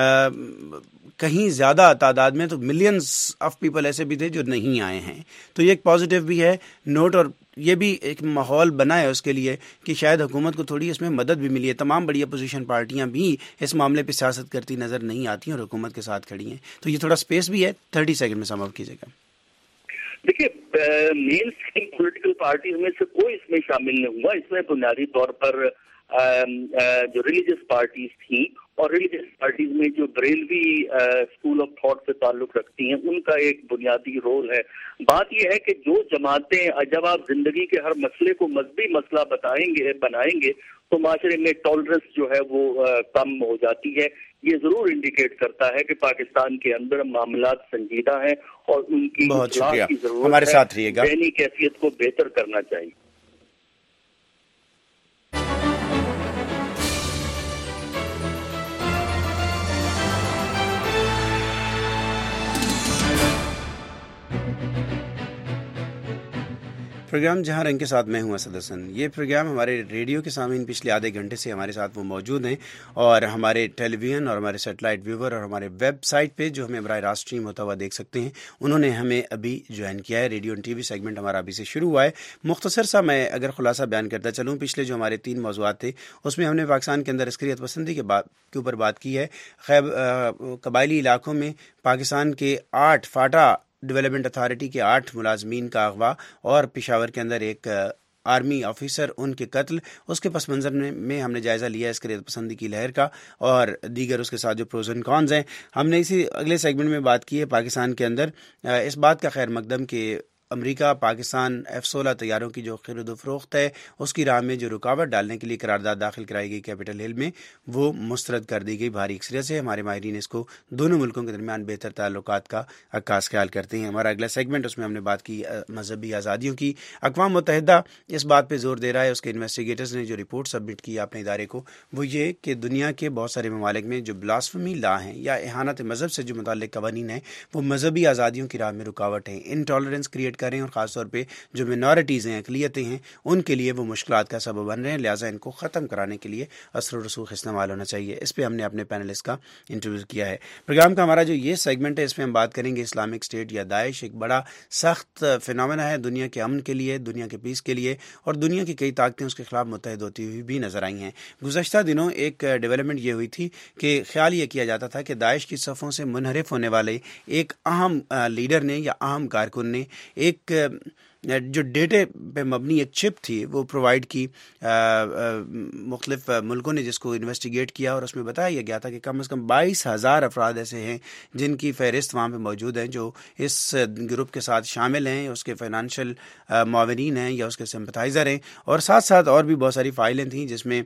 کہیں زیادہ تعداد میں، تو ملینز آف پیپل ایسے بھی تھے جو نہیں آئے ہیں. تو یہ ایک پازیٹیو بھی ہے نوٹ، اور یہ بھی ایک ماحول بنا ہے اس کے لیے کہ شاید حکومت کو تھوڑی اس میں مدد بھی ملی ہے. تمام بڑی اپوزیشن پارٹیاں بھی اس معاملے پہ سیاست کرتی نظر نہیں آتی ہیں اور حکومت کے ساتھ کھڑی ہیں. تو یہ تھوڑا سپیس بھی ہے. 30 سیکنڈ میں سم اپ کیجیے گا. دیکھیے، مین اسٹریم پولیٹیکل پارٹیز میں سے کوئی اس میں شامل نہیں ہوا. اس میں بنیادی طور پر जो रिलीजियस पार्टीज थी, और रिलीजियस पार्टीज में जो बरेलवी स्कूल ऑफ थॉट से ताल्लुक रखती हैं, उनका एक बुनियादी रोल है। बात यह है कि जो जमातें, जब आप जिंदगी के हर मसले को मजहबी मसला बनाएंगे तो माशरे में टॉलरेंस जो है वो कम हो जाती है। ये जरूर इंडिकेट करता है कि पाकिस्तान के अंदर मामलात संजीदा हैं और उनकी इस्लाह की जरूरत हमारे है। साथ रहिएगा। ज़हनी कैफियत को बेहतर करना चाहिए। प्रोग्राम जहां रंग के साथ मैं हूं असद हसन। ये प्रोग्राम हमारे रेडियो के सामीन पिछले आधे घंटे से हमारे साथ वो मौजूद हैं, और हमारे टेलीविज़न और हमारे सेटेलाइट व्यूवर और हमारे वेबसाइट पे जो हमें बराह रास्त स्ट्रीम होता हुआ देख सकते हैं, उन्होंने हमें अभी ज्वाइन किया है। रेडियो एंड टीवी सेगमेंट हमारा अभी से शुरू हुआ है। मुख्तसर सा मैं अगर खुलासा बयान करता चलूँ, पिछले जो हमारे 3 मौज़ूआत थे उसमें हमने पाकिस्तान के अंदर अस्करियत पसंदी के ऊपर बात की है। कबायली इलाकों में पाकिस्तान के 8 फाटा डेवलपमेंट अथॉरिटी के 8 मुलाजमीन का अगवा और पेशावर के अंदर एक आर्मी ऑफिसर, उनके कत्ल, उसके पस मंज़र में हमने जायज़ा लिया है अस्करियत पसंदी की लहर का और दीगर उसके साथ जो प्रोज एंड कॉन्स हैं। हमने इसी अगले सेगमेंट में बात की है पाकिस्तान के अंदर इस बात का खैर मकदम कि अमेरिका पाकिस्तान F-16 तैयारों की जो खरीद फरोख्त है उसकी राह में जो रुकावट डालने के लिए करारदाद दाखिल कराई गई कैपिटल हिल में, वो मुस्तरद कर दी गई भारी अक्सरियत से। हमारे माहिरीन इसको दोनों मुल्कों के दरमियान बेहतर ताल्लुकात का अक्कास ख्याल करते हैं। हमारा अगला सेगमेंट, उसमें हमने बात की मजहबी आज़ादियों की। अक़वाम मुत्तहिदा इस बात पर जोर दे रहा है, उसके इन्वेस्टिगेटर्स ने जो रिपोर्ट सबमिट की अपने इदारे को, वो ये कि दुनिया के बहुत सारे ममालिक में जो ब्लास्फेमी लॉ हैं या इहानत मज़हब से जो मुताल्लिक़ कवानीन हैं, वो मजहबी आज़ादियों की राह में रुकावट हैं, इनटॉलरेंस क्रिएट कर रहे हैं, और ख़ासतौर पे जो मिनॉरिटीज़ हैं, अक़लियतें हैं, उनके लिए वो मुश्किलात का सबब बन रहे हैं। लिहाजा इनको ख़त्म कराने के लिए असर और रसूख इस्तेमाल होना चाहिए। इस पर हमने अपने पैनलिस्ट का इंटरव्यू किया है। प्रोग्राम का हमारा जो ये सेगमेंट है, इसमें हम बात करेंगे इस्लामिक स्टेट या दाइश एक बड़ा सख्त फिनोमेना है दुनिया के अमन के लिए, दुनिया के पीस के लिए, और दुनिया की कई ताकतें उसके खिलाफ मुत्तहिद होती हुई भी नजर आई हैं। गुज़श्ता दिनों एक डेवलपमेंट ये हुई थी कि ख्याल ये किया जाता था कि दाइश की सफ़ों से मुनहरिफ होने वाले एक अहम लीडर ने या अहम कारकुन ने एक जो डेटे पे मबनी एक चिप थी वो प्रोवाइड की मुख्तलिफ मुल्कों ने, जिसको इन्वेस्टिगेट किया, और उसमें बताया यह गया था कि कम से कम 22,000 अफराद ऐसे हैं जिनकी फहरिस्त वहाँ पे मौजूद हैं जो इस ग्रुप के साथ शामिल हैं, उसके फाइनेंशियल मुआविनीन हैं या उसके सिंपथाइज़र हैं, और साथ साथ और भी बहुत सारी फाइलें थीं जिसमें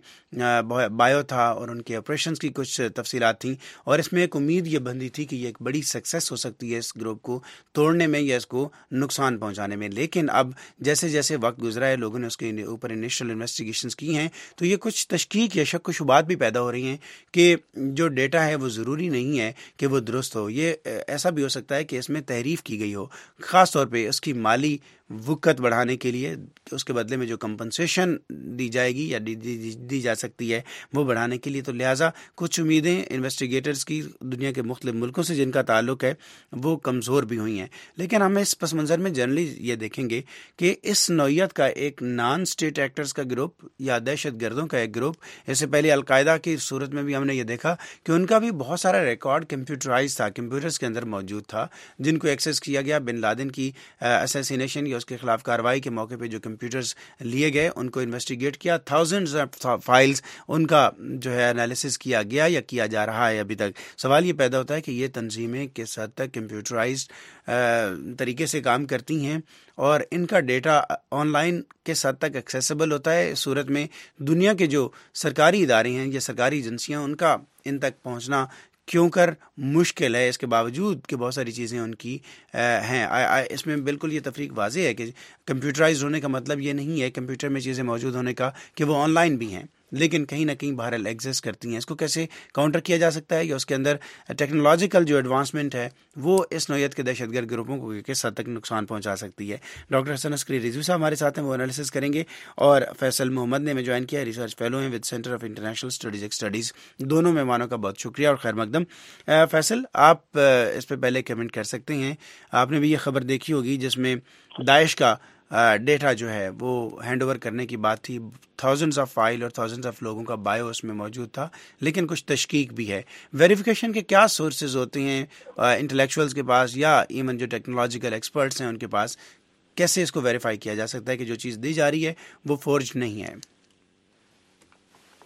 बायो था और उनके ऑपरेशंस की कुछ तफसीलात थीं, और इसमें एक उम्मीद ये बंदी थी कि ये एक बड़ी सक्सेस हो सकती है इस ग्रुप को तोड़ने में या इसको नुकसान पहुँचाने में। लेकिन अब जैसे जैसे वक्त गुजरा है, लोगों ने उसके ऊपर इनिशियल इन्वेस्टिगेशंस की हैं, तो ये कुछ तशकीक या शक व शुबात भी पैदा हो रही हैं कि जो डेटा है वो ज़रूरी नहीं है कि वो दुरुस्त हो। ये ऐसा भी हो सकता है कि इसमें तहरीफ की गई हो, ख़ास तौर पे उसकी माली वक़्त बढ़ाने के लिए, उसके बदले में जो कंपनसेशन दी जाएगी या दी जा सकती है वो बढ़ाने के लिए। तो लिहाजा कुछ उम्मीदें इन्वेस्टिगेटर्स की दुनिया के मुख्तलिफ मुल्कों से जिनका ताल्लुक़ है वो कमज़ोर भी हुई हैं। लेकिन हम इस पस मंज़र में जनरली ये देखेंगे कि इस नौइयत का एक नॉन स्टेट एक्टर्स का ग्रुप या दहशत गर्दों का एक ग्रुप, इससे पहले अलकायदा की सूरत में भी हमने ये देखा कि उनका भी बहुत सारा रिकॉर्ड कंप्यूटराइज था, कंप्यूटर्स के अंदर मौजूद था, जिनको एक्सेस किया गया। बिन लादेन की असैसिनेशन उसके खिलाफ कार्रवाई के मौके पे जो कंप्यूटर्स लिए गए उनको इन्वेस्टिगेट किया, थाउजेंड्स ऑफ फाइल्स उनका जो है एनालिसिस किया गया या किया जा रहा है अभी तक। सवाल ये पैदा होता है कि ये तंजीमें किस हद तक कंप्यूटराइज्ड तरीके से काम करती हैं और इनका डेटा ऑनलाइन किस हद तक एक्सेसिबल होता है। इस सूरत में दुनिया के जो सरकारी इदारे हैं या सरकारी एजेंसियां, उनका इन तक पहुंचना क्यों कर मुश्किल है, इसके बावजूद कि बहुत सारी चीज़ें उनकी हैं। इसमें बिल्कुल ये तफरीक वाज़ेह है कि कंप्यूटराइज होने का मतलब ये नहीं है कंप्यूटर में चीज़ें मौजूद होने का कि वो ऑनलाइन भी हैं, लेकिन कहीं ना कहीं बहरहाल एग्जिस्ट करती हैं। इसको कैसे काउंटर किया जा सकता है या उसके अंदर टेक्नोलॉजिकल जो एडवांसमेंट है वो इस नौयत के दहशतगर्द ग्रुपों को किस हद तक नुकसान पहुंचा सकती है। डॉक्टर हसन अस्करी रिजवी साहब हमारे साथ हैं, वो एनालिसिस करेंगे, और फैसल मोहम्मद ने हमें ज्वाइन किया है, रिसर्च फेलो हैं with centre of international studies. दोनों मेहमानों का बहुत शुक्रिया और खैर मकदम। फैसल, आप इस पर पहले कमेंट कर सकते हैं। आपने भी ये खबर देखी होगी जिसमें दाइश का डेटा जो है वो हैंड ओवर करने की बात थी, थाउजेंड्स ऑफ फाइल और थाउजेंड्स ऑफ लोगों का बायो उसमें मौजूद था, लेकिन कुछ तशकीक भी है। वेरिफिकेशन के क्या सोर्सेज होते हैं इंटेलेक्चुअल्स के पास या इवन जो टेक्नोलॉजिकल एक्सपर्ट्स हैं उनके पास, कैसे इसको वेरीफाई किया जा सकता है कि जो चीज़ दी जा रही है वो फोर्ज नहीं है?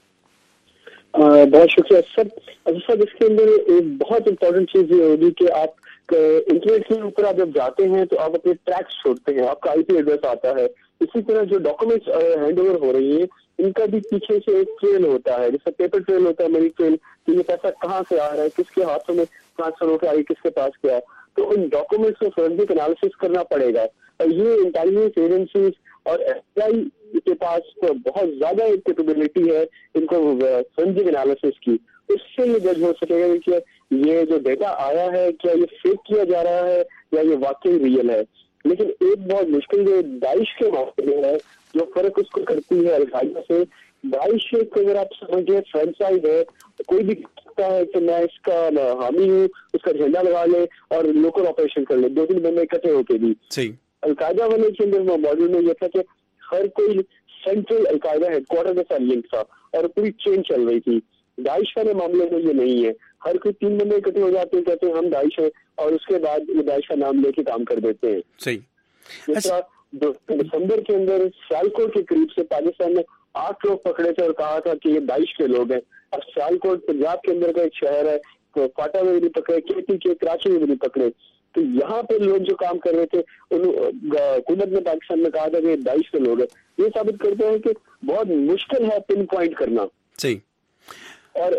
بہت شکریہ سر. سر اس کے اندر ایک بہت امپورٹنٹ چیز یہ ہوگی کہ آپ انٹرنیٹ کے اوپر آپ جب جاتے ہیں تو آپ اپنے ٹریکس چھوڑتے ہیں, آپ کا IP ایڈریس آتا ہے. اسی طرح جو ڈاکومنٹس ہینڈ اوور ہو رہی ہیں ان کا بھی پیچھے سے ایک ٹریل ہوتا ہے, جیسے پیپر ٹریل ہوتا ہے, منی ٹریل, کہ یہ پیسہ کہاں سے آ رہا ہے, کس کے ہاتھوں میں ٹرانسفر ہو کے آئی, کس کے پاس کیا. تو ان ڈاکومنٹس کو فورینسک انالیسس کرنا پڑے گا, اور یہ انٹیلیجنس ایجنسیز اور FBI کے پاس بہت زیادہ کیپیبلٹی ہے ان کو فورینسک انالیسس کی. اس سے یہ جج ہو سکے گا کہ یہ جو ڈیٹا آیا ہے کیا یہ فیک کیا جا رہا ہے یا یہ واقعی ریئل ہے. لیکن ایک بہت مشکل جو داعش کے معاملے میں ہے, جو فرق اس کو کرتی ہے القاعدہ سے, داعش کو اگر آپ سمجھیں فرینچائز ہے, کوئی بھی سکتا ہے کہ میں اس کا حامی ہوں, اس کا جھنڈا لگا لے اور لوکل آپریشن کر لے, 2-3 بندے اکٹھے ہو کے بھی. القاعدہ والے کے اندر ماڈل میں یہ تھا کہ ہر کوئی سینٹرل القاعدہ ہیڈ کوارٹر کے ساتھ لنک تھا اور پوری چین چل رہی تھی. داعش والے معاملے میں یہ نہیں ہے, ہر کوئی 3 بندے اکٹھے ہو جاتے ہیں, کہتے ہیں ہم داعش ہیں, اور اس کے بعد یہ داعش کا نام لے کے کام کر دیتے ہیں. جس طرح دسمبر کے اندر سیالکوٹ کے قریب سے پاکستان نے 8 لوگ پکڑے تھے اور کہا تھا کہ یہ داعش کے لوگ ہیں. اب سیالکوٹ پنجاب کے اندر کا ایک شہر ہے, تو فاٹا میں بھی نہیں پکڑے, KT کے کراچی میں بھی نہیں پکڑے. تو یہاں پہ لوگ جو کام کر رہے تھے حکومت نے پاکستان میں کہا تھا کہ داعش کے لوگ ہیں. یہ ثابت کرتے ہیں کہ بہت مشکل ہے پن پوائنٹ کرنا. اور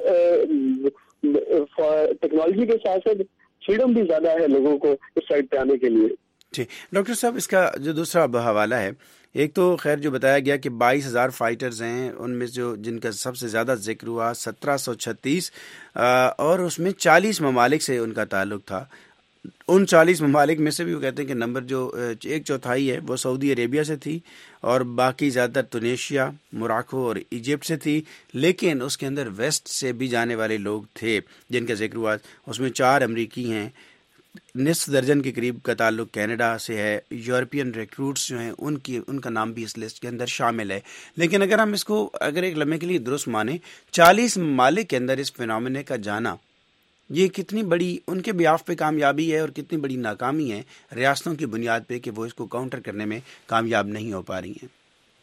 ٹیکنالوجی کے ساتھ ساتھ فریڈم بھی زیادہ ہے لوگوں کو اس سائڈ پہ آنے کے لیے. جی ڈاکٹر صاحب, اس کا جو دوسرا حوالہ ہے, ایک تو خیر جو بتایا گیا کہ 22,000 فائٹرز ہیں, ان میں جو جن کا سب سے زیادہ ذکر ہوا 1736, اور اس میں 40 ممالک سے ان کا تعلق تھا. ان 40 ممالک میں سے بھی وہ کہتے ہیں کہ نمبر جو 1/4 ہے وہ سعودی عربیہ سے تھی, اور باقی زیادہ تر ٹونیشیا, موراکو اور ایجپٹ سے تھی. لیکن اس کے اندر ویسٹ سے بھی جانے والے لوگ تھے جن کا ذکر ہوا, اس میں 4 امریکی ہیں, نصف درجن کے قریب کا تعلق کینیڈا سے ہے, یورپین ریکروٹس جو ہیں ان کا نام بھی اس لسٹ کے اندر شامل ہے. لیکن اگر ہم اس کو ایک لمحے کے لیے درست مانیں, 40 ممالک کے اندر اس فینومینا کا جانا, یہ کتنی بڑی ان کے بیاف پہ کامیابی ہے اور کتنی بڑی ناکامی ہے ریاستوں کی بنیاد پہ کہ وہ اس کو کاؤنٹر کرنے میں کامیاب نہیں ہو پا رہی ہیں.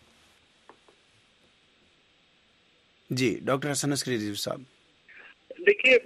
جی ڈاکٹر حسن عسکری صاحب. دیکھیے,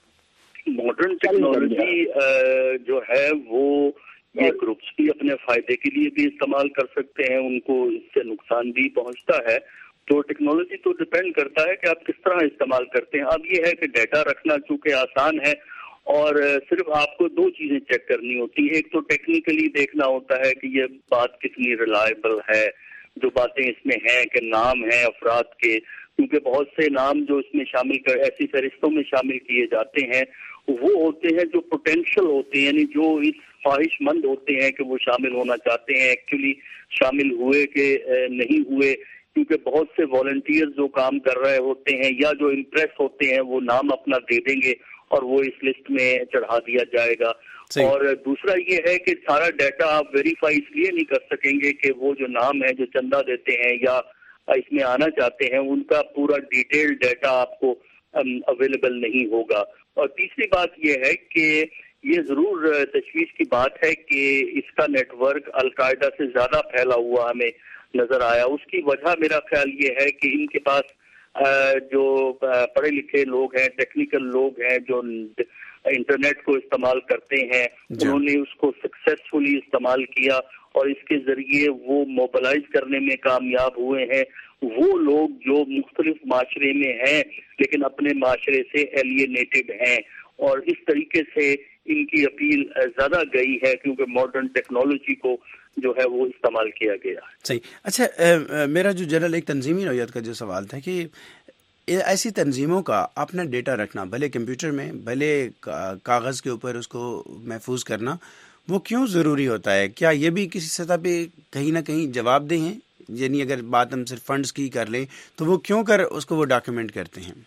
ماڈرن ٹیکنالوجی جو ہے وہ یہ گروپس بھی اپنے فائدے کے لیے بھی استعمال کر سکتے ہیں, ان کو اس سے نقصان بھی پہنچتا ہے. تو ٹیکنالوجی تو ڈپینڈ کرتا ہے کہ آپ کس طرح استعمال کرتے ہیں. اب یہ ہے کہ ڈیٹا رکھنا چونکہ آسان ہے, اور صرف آپ کو 2 چیزیں چیک کرنی ہوتی ہیں. ایک تو ٹیکنیکلی دیکھنا ہوتا ہے کہ یہ بات کتنی ریلائبل ہے, جو باتیں اس میں ہیں کہ نام ہیں افراد کے, کیونکہ بہت سے نام جو اس میں شامل ایسی فہرستوں میں شامل کیے جاتے ہیں وہ ہوتے ہیں جو پوٹینشیل ہوتے ہیں, یعنی جو اس خواہش مند ہوتے ہیں کہ وہ شامل ہونا چاہتے ہیں, ایکچولی شامل ہوئے کہ نہیں ہوئے, کیونکہ بہت سے والنٹیئر جو کام کر رہے ہوتے ہیں یا جو امپریس ہوتے ہیں وہ نام اپنا دے دیں گے اور وہ اس لسٹ میں چڑھا دیا جائے گا. اور دوسرا یہ ہے کہ سارا ڈیٹا آپ ویریفائی اس لیے نہیں کر سکیں گے کہ وہ جو نام ہے جو چندہ دیتے ہیں یا اس میں آنا چاہتے ہیں ان کا پورا ڈیٹیل ڈیٹا آپ کو اویلیبل نہیں ہوگا. اور تیسری بات یہ ہے کہ یہ ضرور تشویش کی بات ہے کہ اس کا نیٹ ورک القاعدہ سے زیادہ پھیلا ہوا ہمیں نظر آیا. اس کی وجہ میرا خیال یہ ہے کہ ان کے پاس جو پڑھے لکھے لوگ ہیں, ٹیکنیکل لوگ ہیں, جو انٹرنیٹ کو استعمال کرتے ہیں, انہوں نے اس کو سکسیسفلی استعمال کیا اور اس کے ذریعے وہ موبلائز کرنے میں کامیاب ہوئے ہیں. وہ لوگ جو مختلف معاشرے میں ہیں لیکن اپنے معاشرے سے ایلینیٹڈ ہیں, اور اس طریقے سے ان کی اپیل زیادہ گئی ہے کیونکہ ماڈرن ٹیکنالوجی کو جو ہے وہ استعمال کیا گیا. صحیح. اچھا, میرا جو جنرل ایک تنظیمی نوعیت کا جو سوال تھا کہ ایسی تنظیموں کا اپنا ڈیٹا رکھنا, بھلے کمپیوٹر میں بھلے کاغذ کے اوپر اس کو محفوظ کرنا, وہ کیوں ضروری ہوتا ہے؟ کیا یہ بھی کسی سطح پہ کہیں نہ کہیں جواب دہ ہیں؟ یعنی اگر بات ہم صرف فنڈز کی کر لیں تو وہ کیوں کر اس کو وہ ڈاکیومنٹ کرتے ہیں؟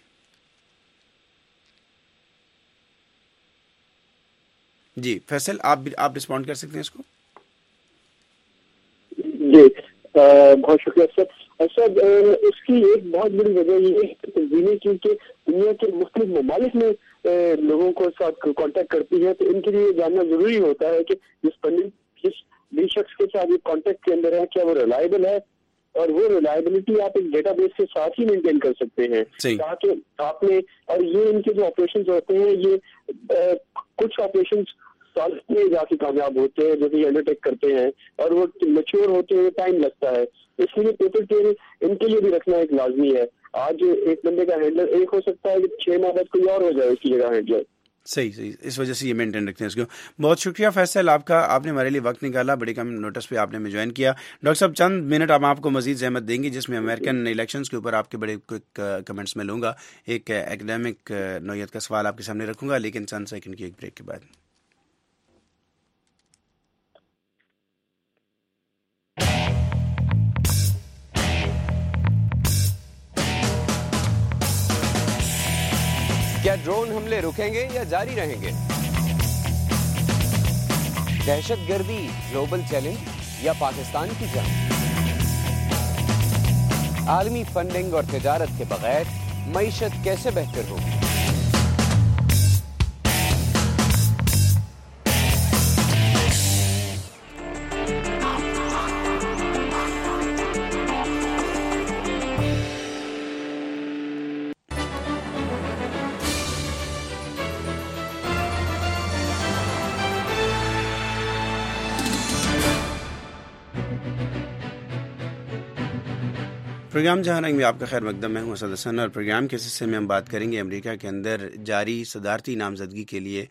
جی فیصل, آپ رسپونڈ کر سکتے ہیں اس کو. جی بہت شکریہ سر. سر اس کی ایک بہت بڑی وجہ یہ ہے تنظیمیں کیونکہ دنیا کے مختلف ممالک میں لوگوں کو ساتھ کانٹیکٹ کرتی ہے, تو ان کے لیے جاننا ضروری ہوتا ہے کہ جس بھی شخص کے ساتھ یہ کانٹیکٹ کے اندر ہے کیا وہ ریلائبل ہے, اور وہ ریلائبلٹی آپ ایک ڈیٹا بیس کے ساتھ ہی مینٹین کر سکتے ہیں تاکہ آپ نے, اور یہ ان کے جو آپریشن ہوتے ہیں یہ کچھ آپریشن سال میں جا کے کامیاب ہوتے ہیں جو کہ انڈر ٹیک کرتے ہیں, اور وہ میچور ہوتے ہیں, ٹائم لگتا ہے. اس لیے پیپر ٹریل ان کے لیے بھی رکھنا ایک لازمی ہے. آج ایک بندے کا ہینڈلر ایک ہو سکتا ہے کہ 6 ماہ بعد کوئی اور ہو جائے اس کی جگہ ہینڈلر. صحیح, اس وجہ سے یہ مینٹین رکھتے ہیں اس کو. بہت شکریہ فیصل آپ کا, آپ نے ہمارے لیے وقت نکالا, بڑے کم نوٹس پہ آپ نے ہمیں جوائن کیا. ڈاکٹر صاحب چند منٹ ہم آپ کو مزید زحمت دیں گے جس میں امریکن الیکشنز کے اوپر آپ کے بڑے کوئک کمنٹس میں لوں گا. ایک ایکڈیمک نوعیت کا سوال آپ کے سامنے رکھوں گا, لیکن چند سیکنڈ کی ایک بریک کے بعد. کیا ڈرون حملے رکیں گے یا جاری رہیں گے؟ دہشت گردی گلوبل چیلنج یا پاکستان کی جنگ؟ عالمی فنڈنگ اور تجارت کے بغیر معیشت کیسے بہتر ہوگی؟ پروگرام جہاں رنگ میں آپ کا خیر مقدم. میں ہوں اسد حسن, اور پروگرام کے حصے میں ہم بات کریں گے امریکہ کے اندر جاری صدارتی نامزدگی کے لیے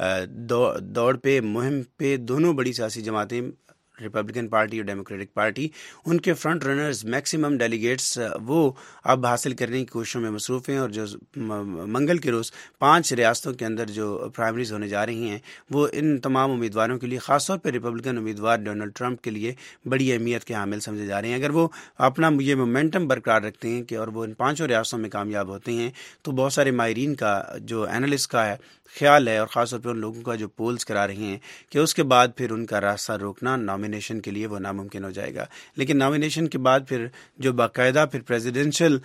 دوڑ پہ, مہم پہ دونوں بڑی سیاسی جماعتیں, ریپبلکن پارٹی اور ڈیموکریٹک پارٹی, ان کے فرنٹ رنرز میکسیمم ڈیلیگیٹس وہ اب حاصل کرنے کی کوششوں میں مصروف ہیں. اور جو منگل کے روز 5 ریاستوں کے اندر جو پرائمریز ہونے جا رہی ہیں وہ ان تمام امیدواروں کے لیے, خاص طور پہ ریپبلکن امیدوار ڈونلڈ ٹرمپ کے لیے بڑی اہمیت کے حامل سمجھے جا رہے ہیں. اگر وہ اپنا یہ مومنٹم برقرار رکھتے ہیں کہ اور وہ ان 5 ریاستوں میں کامیاب ہوتے ہیں تو بہت سارے ماہرین کا, جو اینالسٹ کا ہے خیال ہے, اور خاص طور پہ ان لوگوں کا جو پولز کرا رہے ہیں کہ اس کے بعد پھر ان کا راستہ روکنا نامینیشن کے لیے وہ ناممکن ہو جائے گا. لیکن نامینیشن کے بعد پھر جو باقاعدہ پھر پریزیڈنشل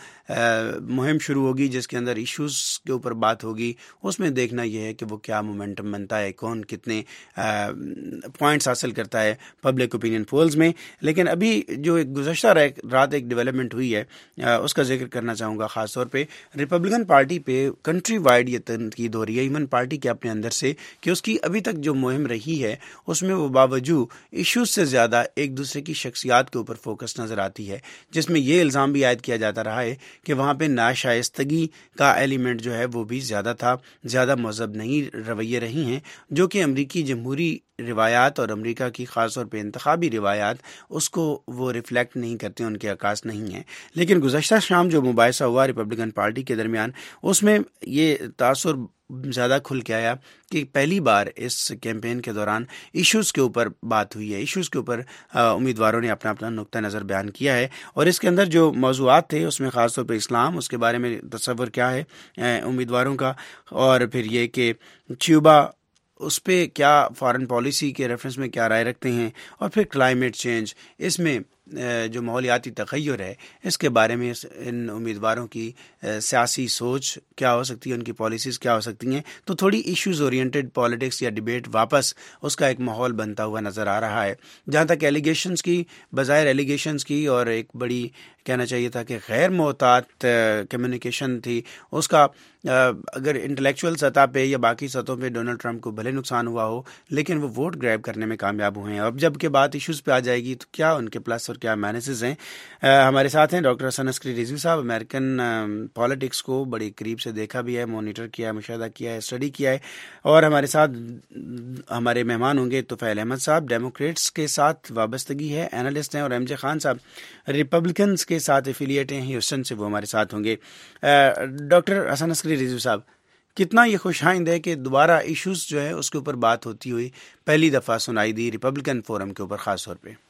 مہم شروع ہوگی جس کے اندر ایشوز کے اوپر بات ہوگی, اس میں دیکھنا یہ ہے کہ وہ کیا مومنٹم بنتا ہے, کون کتنے پوائنٹس حاصل کرتا ہے پبلک اوپینین پولز میں. لیکن ابھی جو ایک گزشتہ رات ایک ڈیولپمنٹ ہوئی ہے اس کا ذکر کرنا چاہوں گا. خاص طور پہ ریپبلکن پارٹی پہ کنٹری وائڈ یہ تنقید ہو رہی ہے, ایون پارٹی کے اپنے اندر سے, کہ اس کی ابھی تک جو مہم رہی ہے اس میں وہ باوجود ایشوز سے زیادہ ایک دوسرے کی شخصیات کے اوپر فوکس نظر آتی ہے, جس میں یہ الزام بھی عائد کیا جاتا رہا ہے کہ وہاں پہ ناشائستگی کا ایلیمنٹ جو ہے وہ بھی زیادہ تھا, زیادہ مہذب نہیں رویے رہی ہیں, جو کہ امریکی جمہوری روایات اور امریکہ کی خاص طور پہ انتخابی روایات اس کو وہ ریفلیکٹ نہیں کرتے, ان کے عکاس نہیں ہیں. لیکن گزشتہ شام جو مباحثہ ہوا ریپبلکن پارٹی کے درمیان, اس میں یہ تاثر زیادہ کھل کے آیا کہ پہلی بار اس کیمپین کے دوران ایشوز کے اوپر بات ہوئی ہے, ایشوز کے اوپر امیدواروں نے اپنا اپنا نقطہ نظر بیان کیا ہے. اور اس کے اندر جو موضوعات تھے اس میں خاص طور پہ اسلام, اس کے بارے میں تصور کیا ہے امیدواروں کا, اور پھر یہ کہ کیوبا اس پہ کیا فارن پالیسی کے ریفرنس میں کیا رائے رکھتے ہیں, اور پھر کلائمیٹ چینج, اس میں جو ماحولیاتی تغیر ہے اس کے بارے میں ان امیدواروں کی سیاسی سوچ کیا ہو سکتی ہے, ان کی پالیسیز کیا ہو سکتی ہیں. تو تھوڑی ایشوز اورینٹڈ پالیٹکس یا ڈیبیٹ واپس اس کا ایک ماحول بنتا ہوا نظر آ رہا ہے. جہاں تک ایلیگیشنز کی, بظاہر ایلیگیشنز کی, اور ایک بڑی کہنا چاہیے تھا کہ غیر محتاط کمیونیکیشن تھی, اس کا اگر انٹلیکچوئل سطح پہ یا باقی سطحوں پہ ڈونلڈ ٹرمپ کو بھلے نقصان ہوا ہو, لیکن وہ ووٹ گریب کرنے میں کامیاب ہوئے ہیں. اب جب کہ بات ایشوز پہ آ جائے گی تو کیا ان کے پلس اور کیا مائنسز ہیں. ہمارے ساتھ ہیں ڈاکٹر حسن عسکری رضوی صاحب, امریکن پالیٹکس کو بڑی قریب سے دیکھا بھی ہے, مانیٹر کیا ہے, مشاہدہ کیا ہے, اسٹڈی کیا ہے. اور ہمارے ساتھ ہمارے مہمان ہوں گے طفیل احمد صاحب, ڈیموکریٹس کے ساتھ وابستگی ہے, اینالسٹ ہیں, اور ایم جے خان صاحب ریپبلکنس کے ساتھ ایفیلیٹ ہیں ہیوسٹن سے, وہ ہمارے ساتھ ہوں گے. ڈاکٹر حسن عسکری رضوی صاحب, کتنا یہ خوش آئند ہے کہ دوبارہ ایشوز جو ہے اس کے اوپر بات ہوتی ہوئی پہلی دفعہ سنائی دی ریپبلکن فورم کے اوپر خاص طور پہ.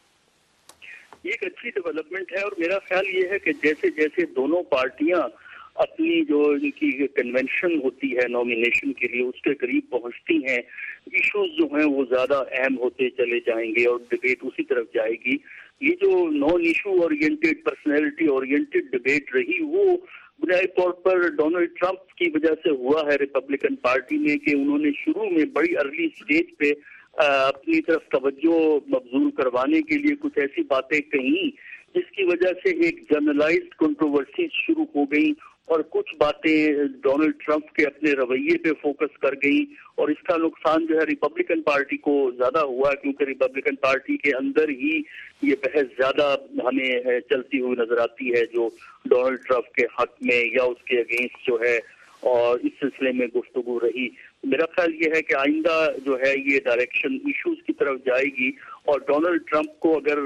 یہ ایک اچھی ڈیولپمنٹ ہے, اور میرا خیال یہ ہے کہ جیسے جیسے دونوں پارٹیاں اپنی جو ان کی کنونشن ہوتی ہے نامینیشن کے لیے اس کے قریب پہنچتی ہیں, ایشوز جو ہیں وہ زیادہ اہم ہوتے چلے جائیں گے اور ڈبیٹ اسی طرف جائے گی. یہ جو non issue oriented, personality oriented debate رہی, وہ بنیادی طور پر ڈونلڈ ٹرمپ کی وجہ سے ہوا ہے ریپبلکن پارٹی میں, کہ انہوں نے شروع میں بڑی ارلی سٹیج پہ اپنی طرف توجہ مبذول کروانے کے لیے کچھ ایسی باتیں کہیں جس کی وجہ سے ایک جنرلائزڈ کنٹروورسی شروع ہو گئی اور کچھ باتیں ڈونلڈ ٹرمپ کے اپنے رویے پہ فوکس کر گئی، اور اس کا نقصان جو ہے ریپبلکن پارٹی کو زیادہ ہوا کیونکہ ریپبلکن پارٹی کے اندر ہی یہ بحث زیادہ ہمیں چلتی ہوئی نظر آتی ہے جو ڈونلڈ ٹرمپ کے حق میں یا اس کے اگینسٹ جو ہے، اور اس سلسلے میں گفتگو رہی۔ میرا خیال یہ ہے کہ آئندہ جو ہے یہ ڈائریکشن ایشوز کی طرف جائے گی، اور ڈونلڈ ٹرمپ کو اگر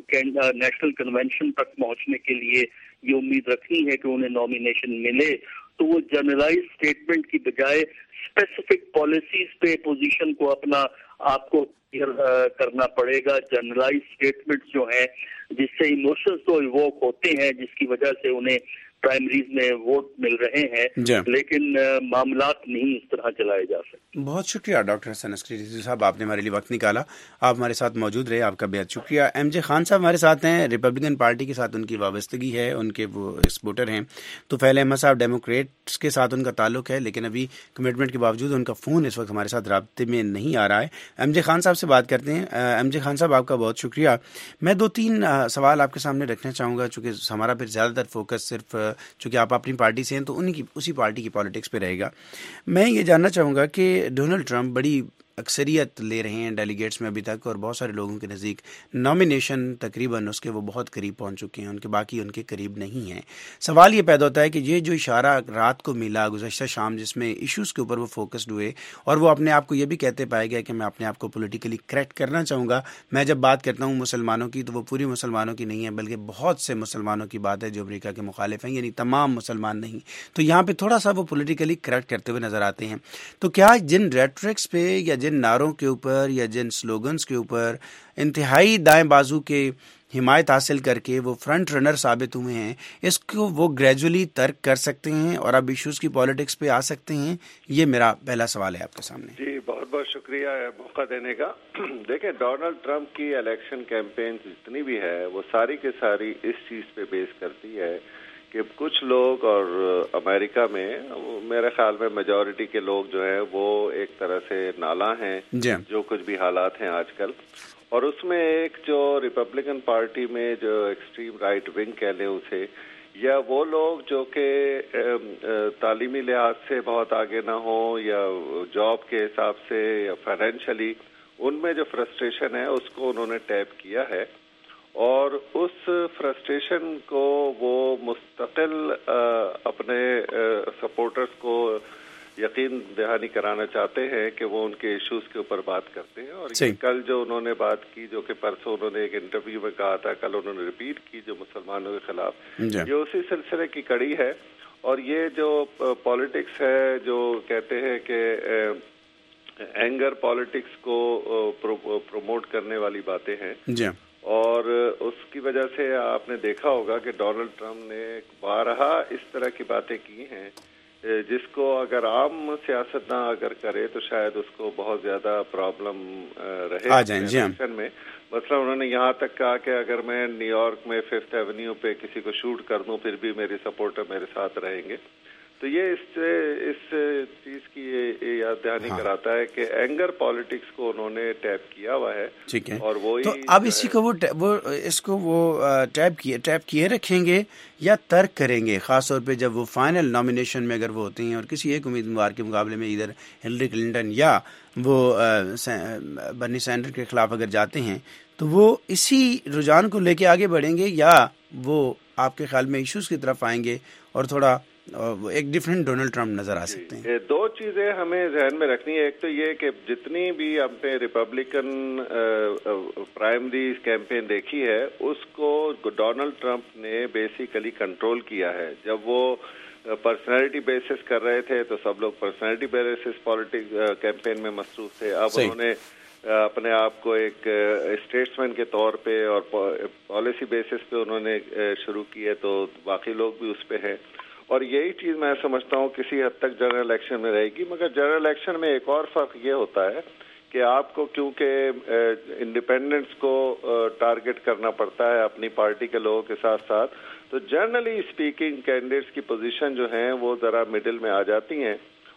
نیشنل کنونشن تک پہنچنے کے لیے یہ امید رکھنی ہے کہ انہیں نامینیشن ملے تو وہ جنرلائز اسٹیٹمنٹ کی بجائے اسپیسیفک پالیسیز پہ پوزیشن کو اپنا آپ کو کرنا پڑے گا۔ جنرلائز اسٹیٹمنٹس جو ہیں جس سے ایموشنز تو ایووک ہوتے ہیں، جس کی وجہ سے انہیں پرائمریز میں ووٹ مل رہے ہیں، لیکن معاملات نہیں اس طرح چلائے جا سکتے۔ بہت شکریہ ڈاکٹر حسن عسکری رضوی صاحب، آپ نے ہمارے لیے وقت نکالا، آپ ہمارے ساتھ موجود رہے، آپ کا بہت شکریہ۔ ایم جے خان صاحب ہمارے ساتھ ہیں، ریپبلکن پارٹی کے ساتھ ان کی وابستگی ہے، ان کے وہ سپورٹر ہیں۔ تو فیل احمد صاحب ڈیموکریٹس کے ساتھ ان کا تعلق ہے، لیکن ابھی کمٹمنٹ کے باوجود ان کا فون اس وقت ہمارے ساتھ رابطے میں نہیں آ رہا ہے۔ ایم جے خان صاحب سے بات کرتے ہیں۔ ایم جے خان صاحب، آپ کا بہت شکریہ۔ میں 2-3 سوال آپ کے سامنے رکھنا چاہوں گا، چونکہ ہمارا پھر زیادہ تر فوکس صرف چونکہ آپ اپنی پارٹی سے ہیں تو اسی پارٹی کی پالیٹکس پہ رہے گا۔ میں یہ جاننا چاہوں گا کہ ڈونلڈ ٹرمپ بڑی اکثریت لے رہے ہیں ڈیلیگیٹس میں ابھی تک، اور بہت سارے لوگوں کے نزدیک نامینیشن تقریباً اس کے وہ بہت قریب پہنچ چکے ہیں، ان کے قریب نہیں ہیں۔ سوال یہ پیدا ہوتا ہے کہ یہ جو اشارہ رات کو ملا گزشتہ شام، جس میں ایشوز کے اوپر وہ فوکسڈ ہوئے اور وہ اپنے آپ کو یہ بھی کہتے پائے گئے کہ میں اپنے آپ کو پولیٹیکلی کریکٹ کرنا چاہوں گا، میں جب بات کرتا ہوں مسلمانوں کی تو وہ پوری مسلمانوں کی نہیں ہے بلکہ بہت سے مسلمانوں کی بات ہے جو امریکہ کے مخالف ہیں، یعنی تمام مسلمان نہیں۔ تو یہاں پہ تھوڑا سا وہ پولیٹیکلی کریکٹ کرتے ہوئے نظر آتے ہیں۔ تو کیا جن ریٹرکس پہ یا جن نعروں کے اوپر یا جن سلوگنز کے اوپر انتہائی دائیں بازو کے حمایت حاصل کر کے وہ فرنٹ رنر ثابت ہوئے ہیں، اس کو وہ گریجولی ترک کر سکتے ہیں اور اب ایشوز کی پالیٹکس پہ آ سکتے ہیں؟ یہ میرا پہلا سوال ہے آپ کے سامنے۔ جی بہت بہت شکریہ موقع دینے کا۔ دیکھیں، ڈونلڈ ٹرمپ کی الیکشن کیمپین جتنی بھی ہے وہ ساری کے ساری اس چیز پہ بیس کرتی ہے کہ کچھ لوگ، اور امریکہ میں میرے خیال میں میجورٹی کے لوگ جو ہیں وہ ایک طرح سے نالاں ہیں جو کچھ بھی حالات ہیں آج کل، اور اس میں ایک جو ریپبلکن پارٹی میں جو ایکسٹریم رائٹ ونگ کہہ لیں اسے، یا وہ لوگ جو کہ تعلیمی لحاظ سے بہت آگے نہ ہوں یا جاب کے حساب سے یا فائنینشلی، ان میں جو فرسٹریشن ہے اس کو انہوں نے ٹیپ کیا ہے، اور اس فرسٹریشن کو وہ مستقل اپنے سپورٹرز کو یقین دہانی کرانا چاہتے ہیں کہ وہ ان کے ایشوز کے اوپر بات کرتے ہیں۔ اور کل جو انہوں نے بات کی، جو کہ پرسوں انہوں نے ایک انٹرویو میں کہا تھا، کل انہوں نے ریپیٹ کی جو مسلمانوں کے خلاف، یہ اسی سلسلے کی کڑی ہے۔ اور یہ جو پالیٹکس ہے جو کہتے ہیں کہ اینگر پالیٹکس کو پروموٹ کرنے والی باتیں ہیں، اور اس کی وجہ سے آپ نے دیکھا ہوگا کہ ڈونلڈ ٹرمپ نے بارہا اس طرح کی باتیں کی ہیں جس کو اگر عام سیاست نہ اگر کرے تو شاید اس کو بہت زیادہ پرابلم رہے الیکشن میں۔ مثلا انہوں نے یہاں تک کہا کہ اگر میں نیو یارک میں 5th ایونیو پہ کسی کو شوٹ کر دوں پھر بھی میری سپورٹر میرے ساتھ رہیں گے۔ تو یہ اس چیز کی یاد دہانی کراتا ہے کہ اینگر پالیٹکس کو انہوں نے ٹیپ کیا ہوا ہے، اور وہی تو اب اسی کو وہ ٹیپ کیے رکھیں گے یا ترک کریں گے، خاص طور پہ جب وہ فائنل نامینیشن میں اگر وہ ہوتے ہیں اور کسی ایک امیدوار کے مقابلے میں ادھر ہلری کلنٹن یا وہ برنی سینڈر کے خلاف اگر جاتے ہیں تو وہ اسی رجحان کو لے کے آگے بڑھیں گے، یا وہ آپ کے خیال میں ایشوز کی طرف آئیں گے اور تھوڑا ایک ڈیفرنٹ ڈونلڈ ٹرمپ نظر آ سکتے ہیں؟ دو چیزیں ہمیں ذہن میں رکھنی ہے۔ ایک تو یہ کہ جتنی بھی ہم نے ریپبلکن پرائمری کیمپین دیکھی ہے اس کو ڈونلڈ ٹرمپ نے بیسیکلی کنٹرول کیا ہے۔ جب وہ پرسنالٹی بیسس کر رہے تھے تو سب لوگ پرسنالٹی بیسس پالیٹکس کیمپین میں مصروف تھے۔ اب انہوں نے اپنے آپ کو ایک اسٹیٹسمین کے طور پہ اور پالیسی بیسس پہ انہوں نے شروع کی ہے، تو باقی لوگ بھی اس پہ ہیں، اور یہی چیز میں سمجھتا ہوں کسی حد تک جنرل الیکشن میں رہے گی۔ مگر جنرل الیکشن میں ایک اور فرق یہ ہوتا ہے کہ آپ کو کیونکہ انڈیپینڈنٹس کو ٹارگٹ کرنا پڑتا ہے اپنی پارٹی کے لوگوں کے ساتھ ساتھ، تو جنرلی اسپیکنگ کینڈیڈیٹس کی پوزیشن جو ہیں وہ ذرا مڈل میں آ جاتی ہیں،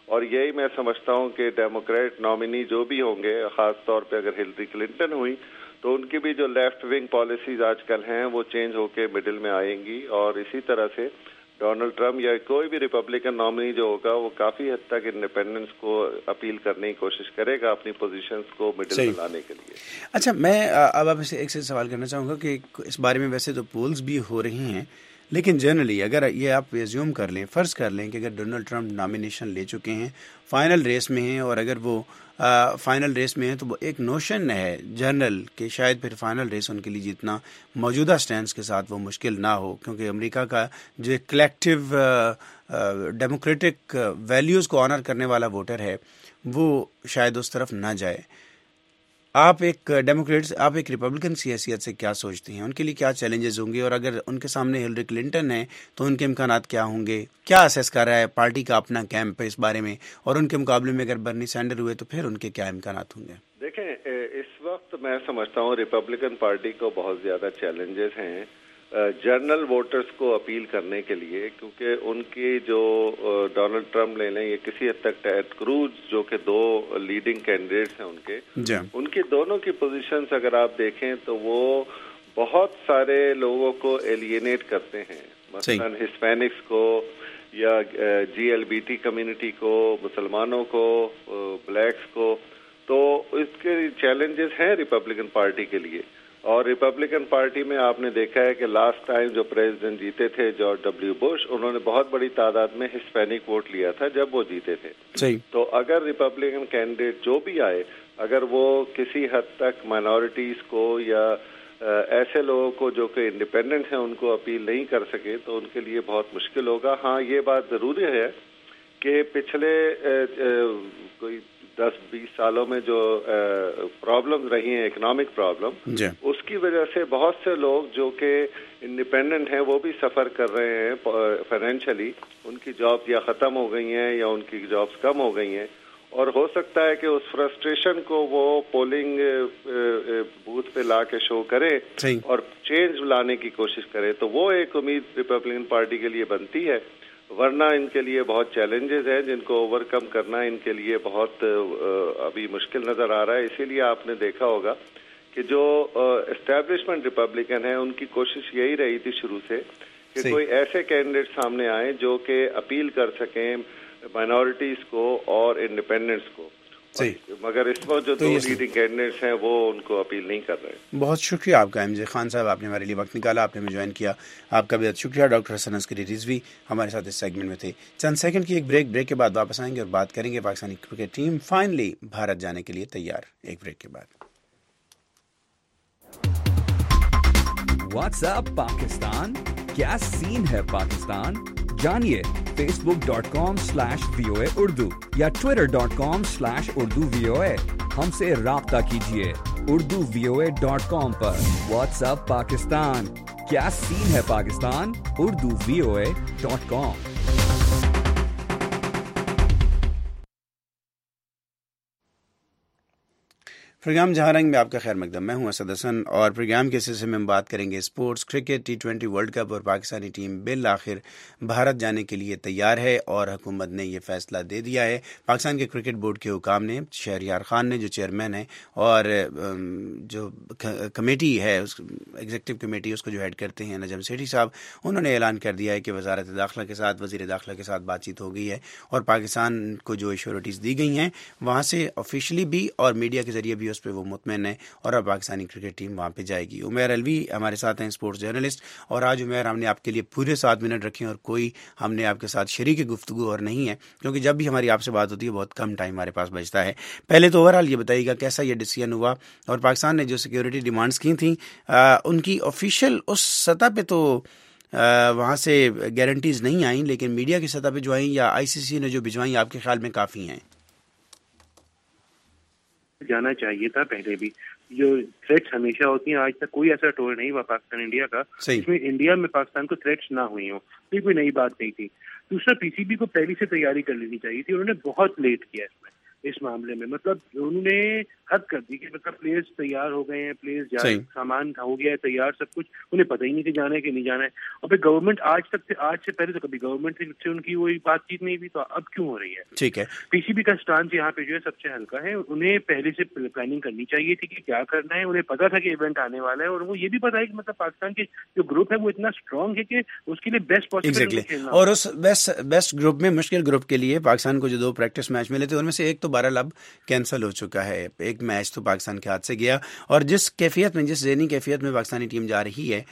اور یہی میں سمجھتا ہوں کہ ڈیموکریٹ نامنی جو بھی ہوں گے، خاص طور پہ اگر ہلری کلنٹن ہوئی تو ان کی بھی جو لیفٹ ونگ پالیسیز آج کل ہیں وہ چینج ہو کے مڈل میں آئیں گی، اور اسی طرح سے ڈونلڈ ٹرمپ یا کوئی بھی ریپبلکن نامنی جو ہوگا وہ کافی حد تک انڈیپینڈنس کو اپیل کرنے کی کوشش کرے گا اپنی پوزیشنز کو مڈل میں لانے کے لیے۔ اچھا، میں اب آپ سے ایک سوال کرنا چاہوں گا کہ اس بارے میں ویسے تو پولز بھی ہو رہی ہیں، لیکن جنرلی اگر یہ آپ ایزیوم کر لیں، فرض کر لیں کہ اگر ڈونلڈ ٹرمپ نامینیشن لے چکے ہیں، فائنل ریس میں ہیں، اور اگر وہ فائنل ریس میں ہیں تو ایک نوشن ہے جنرل کہ شاید پھر فائنل ریس ان کے لیے جیتنا موجودہ سٹینڈز کے ساتھ وہ مشکل نہ ہو، کیونکہ امریکہ کا جو ایک کلیکٹیو ڈیموکریٹک ویلیوز کو آنر کرنے والا ووٹر ہے وہ شاید اس طرف نہ جائے۔ آپ ایک ڈیموکریٹس، آپ ایک ریپبلکن کی حیثیت سے کیا سوچتے ہیں، ان کے لیے کیا چیلنجز ہوں گے، اور اگر ان کے سامنے ہلری کلنٹن ہے تو ان کے امکانات کیا ہوں گے؟ کیا اسیس کر رہا ہے پارٹی کا اپنا کیمپ اس بارے میں، اور ان کے مقابلے میں اگر برنی سینڈر ہوئے تو پھر ان کے کیا امکانات ہوں گے؟ دیکھیں، اس وقت میں سمجھتا ہوں ریپبلکن پارٹی کو بہت زیادہ چیلنجز ہیں جنرل ووٹرز کو اپیل کرنے کے لیے، کیونکہ ان کی جو ڈونلڈ ٹرمپ لے لیں، یہ کسی حد تک ٹیڈ کروز جو کہ دو لیڈنگ کینڈیڈیٹس ہیں ان کی دونوں کی پوزیشنز اگر آپ دیکھیں تو وہ بہت سارے لوگوں کو ایلینیٹ کرتے ہیں، مثلا ہسپینکس کو یا GLBT کمیونٹی کو، مسلمانوں کو، بلیکس کو، تو اس کے چیلنجز ہیں ریپبلکن پارٹی کے لیے۔ اور ریپبلکن پارٹی میں آپ نے دیکھا ہے کہ لاسٹ ٹائم جو پریزیڈنٹ جیتے تھے جارج ڈبلیو بش، انہوں نے بہت بڑی تعداد میں ہسپینک ووٹ لیا تھا جب وہ جیتے تھے۔ تو اگر ریپبلکن کینڈیڈیٹ جو بھی آئے، اگر وہ کسی حد تک مائنورٹیز کو یا ایسے لوگوں کو جو کہ انڈیپینڈنٹ ہیں ان کو اپیل نہیں کر سکے تو ان کے لیے بہت مشکل ہوگا۔ ہاں، یہ بات ضروری ہے کہ پچھلے کوئی 10-20 سالوں میں جو پرابلم رہی ہیں، اکنامک پرابلم، اس کی وجہ سے بہت سے لوگ جو کہ انڈیپینڈنٹ ہیں وہ بھی سفر کر رہے ہیں فائنینشلی، ان کی جاب یا ختم ہو گئی ہیں یا ان کی جابز کم ہو گئی ہیں، اور ہو سکتا ہے کہ اس فرسٹریشن کو وہ پولنگ بوتھ پہ لا کے شو کرے اور چینج لانے کی کوشش کرے، تو وہ ایک امید ریپبلکن پارٹی کے لیے بنتی ہے۔ ورنہ ان کے لیے بہت چیلنجز ہیں جن کو اوور کم کرنا ان کے لیے بہت ابھی مشکل نظر آ رہا ہے۔ اسی لیے آپ نے دیکھا ہوگا کہ جو اسٹیبلشمنٹ ریپبلکن ہیں ان کی کوشش یہی رہی تھی شروع سے کہ کوئی ایسے کینڈیڈیٹ سامنے آئیں جو کہ اپیل کر سکیں مائنورٹیز کو اور انڈیپینڈنٹس کو، مگر اس وقت جو دو لیڈنگ کینڈیڈیٹس ہیں وہ ان کو اپیل نہیں کر رہے۔ بہت شکریہ آپ کا MJ خان صاحب، آپ نے ہمارے لیے وقت نکالا، آپ نے ہمیں جوائن کیا، آپ کا بہت شکریہ۔ ڈاکٹر حسن عسکری رضوی ہمارے ساتھ اس سیگمنٹ میں تھے۔ چند سیکنڈ کی ایک بریک کے بعد واپس آئیں گے اور بات کریں گے Pakistani cricket team finally Bharat جانے کے لیے تیار۔ ایک بریک کے بعد واٹس اپ پاکستان، کیا سین ہے پاکستان؟ جانیے facebook.com/VOA اردو یا twitter.com/Urdu VOA۔ ہم سے رابطہ کیجیے urduvoa.com پر۔ واٹس اپ پاکستان، کیا سین ہے پاکستان؟ urduvoa.com۔ پروگرام جہاں رنگ میں آپ کا خیر مقدم، میں ہوں اسد حسن، اور پروگرام کے سلسلے میں ہم بات کریں گے sports, cricket, T20 world cup, اور پاکستانی ٹیم بالآخر بھارت جانے کے لیے تیار ہے، اور حکومت نے یہ فیصلہ دے دیا ہے۔ پاکستان کے کرکٹ بورڈ کے حکام نے، شہریار خان نے جو چیئرمین ہے، اور جو کمیٹی ہے ایگزیکٹو کمیٹی اس کو جو ہیڈ کرتے ہیں نجم سیٹھی صاحب، انہوں نے اعلان کر دیا ہے کہ وزارت داخلہ کے ساتھ، وزیر داخلہ کے ساتھ بات چیت ہو گئی ہے، اور پاکستان کو جو ایشورٹیز دی گئی ہیں وہاں سے آفیشلی بھی اور میڈیا کے ذریعے بھی اس پہ وہ مطمئن ہے، اور اب پاکستانی کرکٹ ٹیم وہاں پہ جائے گی۔ عمیر الوی ہمارے ساتھ ہیں، اسپورٹس جرنلسٹ، اور آج عمیر ہم نے آپ کے لیے پورے 7 منٹ رکھے ہیں، اور کوئی ہم نے آپ کے ساتھ شریک گفتگو اور نہیں ہے، کیونکہ جب بھی ہماری آپ سے بات ہوتی ہے بہت کم ٹائم ہمارے پاس بچتا ہے۔ پہلے تو اوورآل یہ بتائیے گا کیسا یہ ڈیسیژن ہوا، اور پاکستان نے جو سیکیورٹی ڈیمانڈز کی تھیں ان کی آفیشیل اس سطح پہ تو وہاں سے گارنٹیز نہیں آئیں، لیکن میڈیا کی سطح پہ جو آئیں یا ICC نے جو بھجوائیں آپ کے خیال میں کافی ہیں؟ جانا چاہیے تھا پہلے بھی۔ جو تھریٹس ہمیشہ ہوتی ہیں، آج تک کوئی ایسا ٹور نہیں ہوا پاکستان انڈیا کا جس میں انڈیا میں پاکستان کو تھریٹس نہ ہوئی ہوں، کوئی نئی بات نہیں تھی۔ دوسرا، PCB کو پہلے سے تیاری کر لینی چاہیے تھی، انہوں نے بہت لیٹ کیا اس میں۔ اس معاملے میں. مطلب انہوں نے حد کر دی کہ مطلب پلیئرز تیار ہو گئے ہیں, پلیئرز سامان ہو گیا ہے تیار سب کچھ, انہیں پتہ ہی نہیں کہ جانا ہے کہ نہیں جانا ہے. اور پھر گورنمنٹ آج سے پہلے تو کبھی گورنمنٹ سے ان کی وہی بات چیت نہیں ہوئی, تو اب کیوں ہو رہی ہے؟ ٹھیک ہے, پی سی بی کا اسٹانس یہاں پہ جو ہے سب سے ہلکا ہے. انہیں پہلے سے پلاننگ کرنی چاہیے تھی کہ کیا کرنا ہے, انہیں پتا تھا کہ ایونٹ آنے والا ہے, اور وہ یہ بھی پتا ہے کہ مطلب پاکستان کے جو گروپ ہے وہ اتنا اسٹرانگ ہے کہ اس کے لیے بیسٹ پاسبل کھیلنا. اور اس بیسٹ گروپ میں مشکل گروپ کے لیے پاکستان کو جو 2 پریکٹس میچ ملے تھے ان میں سے ایک تو بہرحال اب کینسل ہو چکا ہے. ایک میچ تو پاکستان کے ہاتھ سے گیا, اور جس کیفیت میں, جس ذہنی کیفیت میں پاکستانی ٹیم جا رہی ہے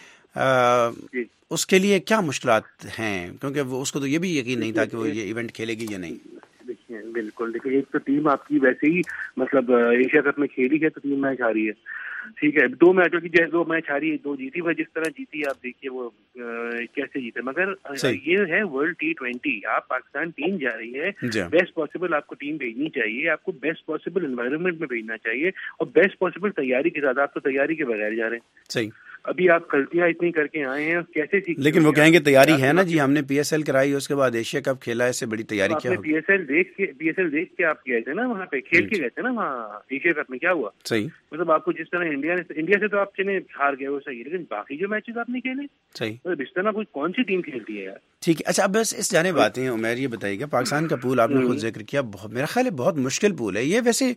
اس کے لیے کیا مشکلات ہیں؟ کیونکہ وہ اس کو تو یہ بھی یقین نہیں تھا کہ وہ یہ ایونٹ کھیلے گی یا نہیں. بالکل, دیکھیے ایک تو ٹیم آپ کی ویسے ہی مطلب ایشیا کپ میں کھیلی ہے تو 3 میچ ہاری ہے, ٹھیک ہے, 2 میچوں کی جیسے 2 میچ ہاری ہے, 2 جیتی, وہ جس طرح جیتی آپ دیکھیے وہ کیسے جیتے. مگر یہ ہے ورلڈ T20, آپ پاکستان ٹیم جا رہی ہے, بیسٹ پاسبل آپ کو ٹیم بھیجنی چاہیے, آپ کو بیسٹ پاسبل انوائرمنٹ میں بھیجنا چاہیے, اور بیسٹ پاسبل تیاری کے ساتھ. آپ تو تیاری کے بغیر جا رہے ہیں. صحیح, ابھی آپ غلطیاں اتنی کر کے آئے ہیں, کیسے سیکھ؟ لیکن وہ کہیں گے تیاری ہے نا جی, ہم نے PSL کرائی, اس کے بعد ایشیا کپ کھیلا, اس سے بڑی تیاری کیا ہوگی؟ PSL دیکھ کے آپ گئے تھے نا, وہاں پہ کھیل کے گئے تھے نا, وہاں ایشیا کپ میں کیا ہوا؟ صحیح, مطلب آپ کو جس طرح انڈیا سے تو آپ چلے ہار گئے وہ صحیح, لیکن باقی جو میچز آپ نے کھیلے صحیح, مطلب اس طرح کوئی کون سی ٹیم کھیلتی ہے یار؟ ٹھیک ہے. اچھا, اب بس اس جانب آتے ہیں. عمیر یہ بتائیے گا, پاکستان کا پول آپ نے خود ذکر کیا, میرا خیال ہے بہت مشکل پول ہے یہ, ویسے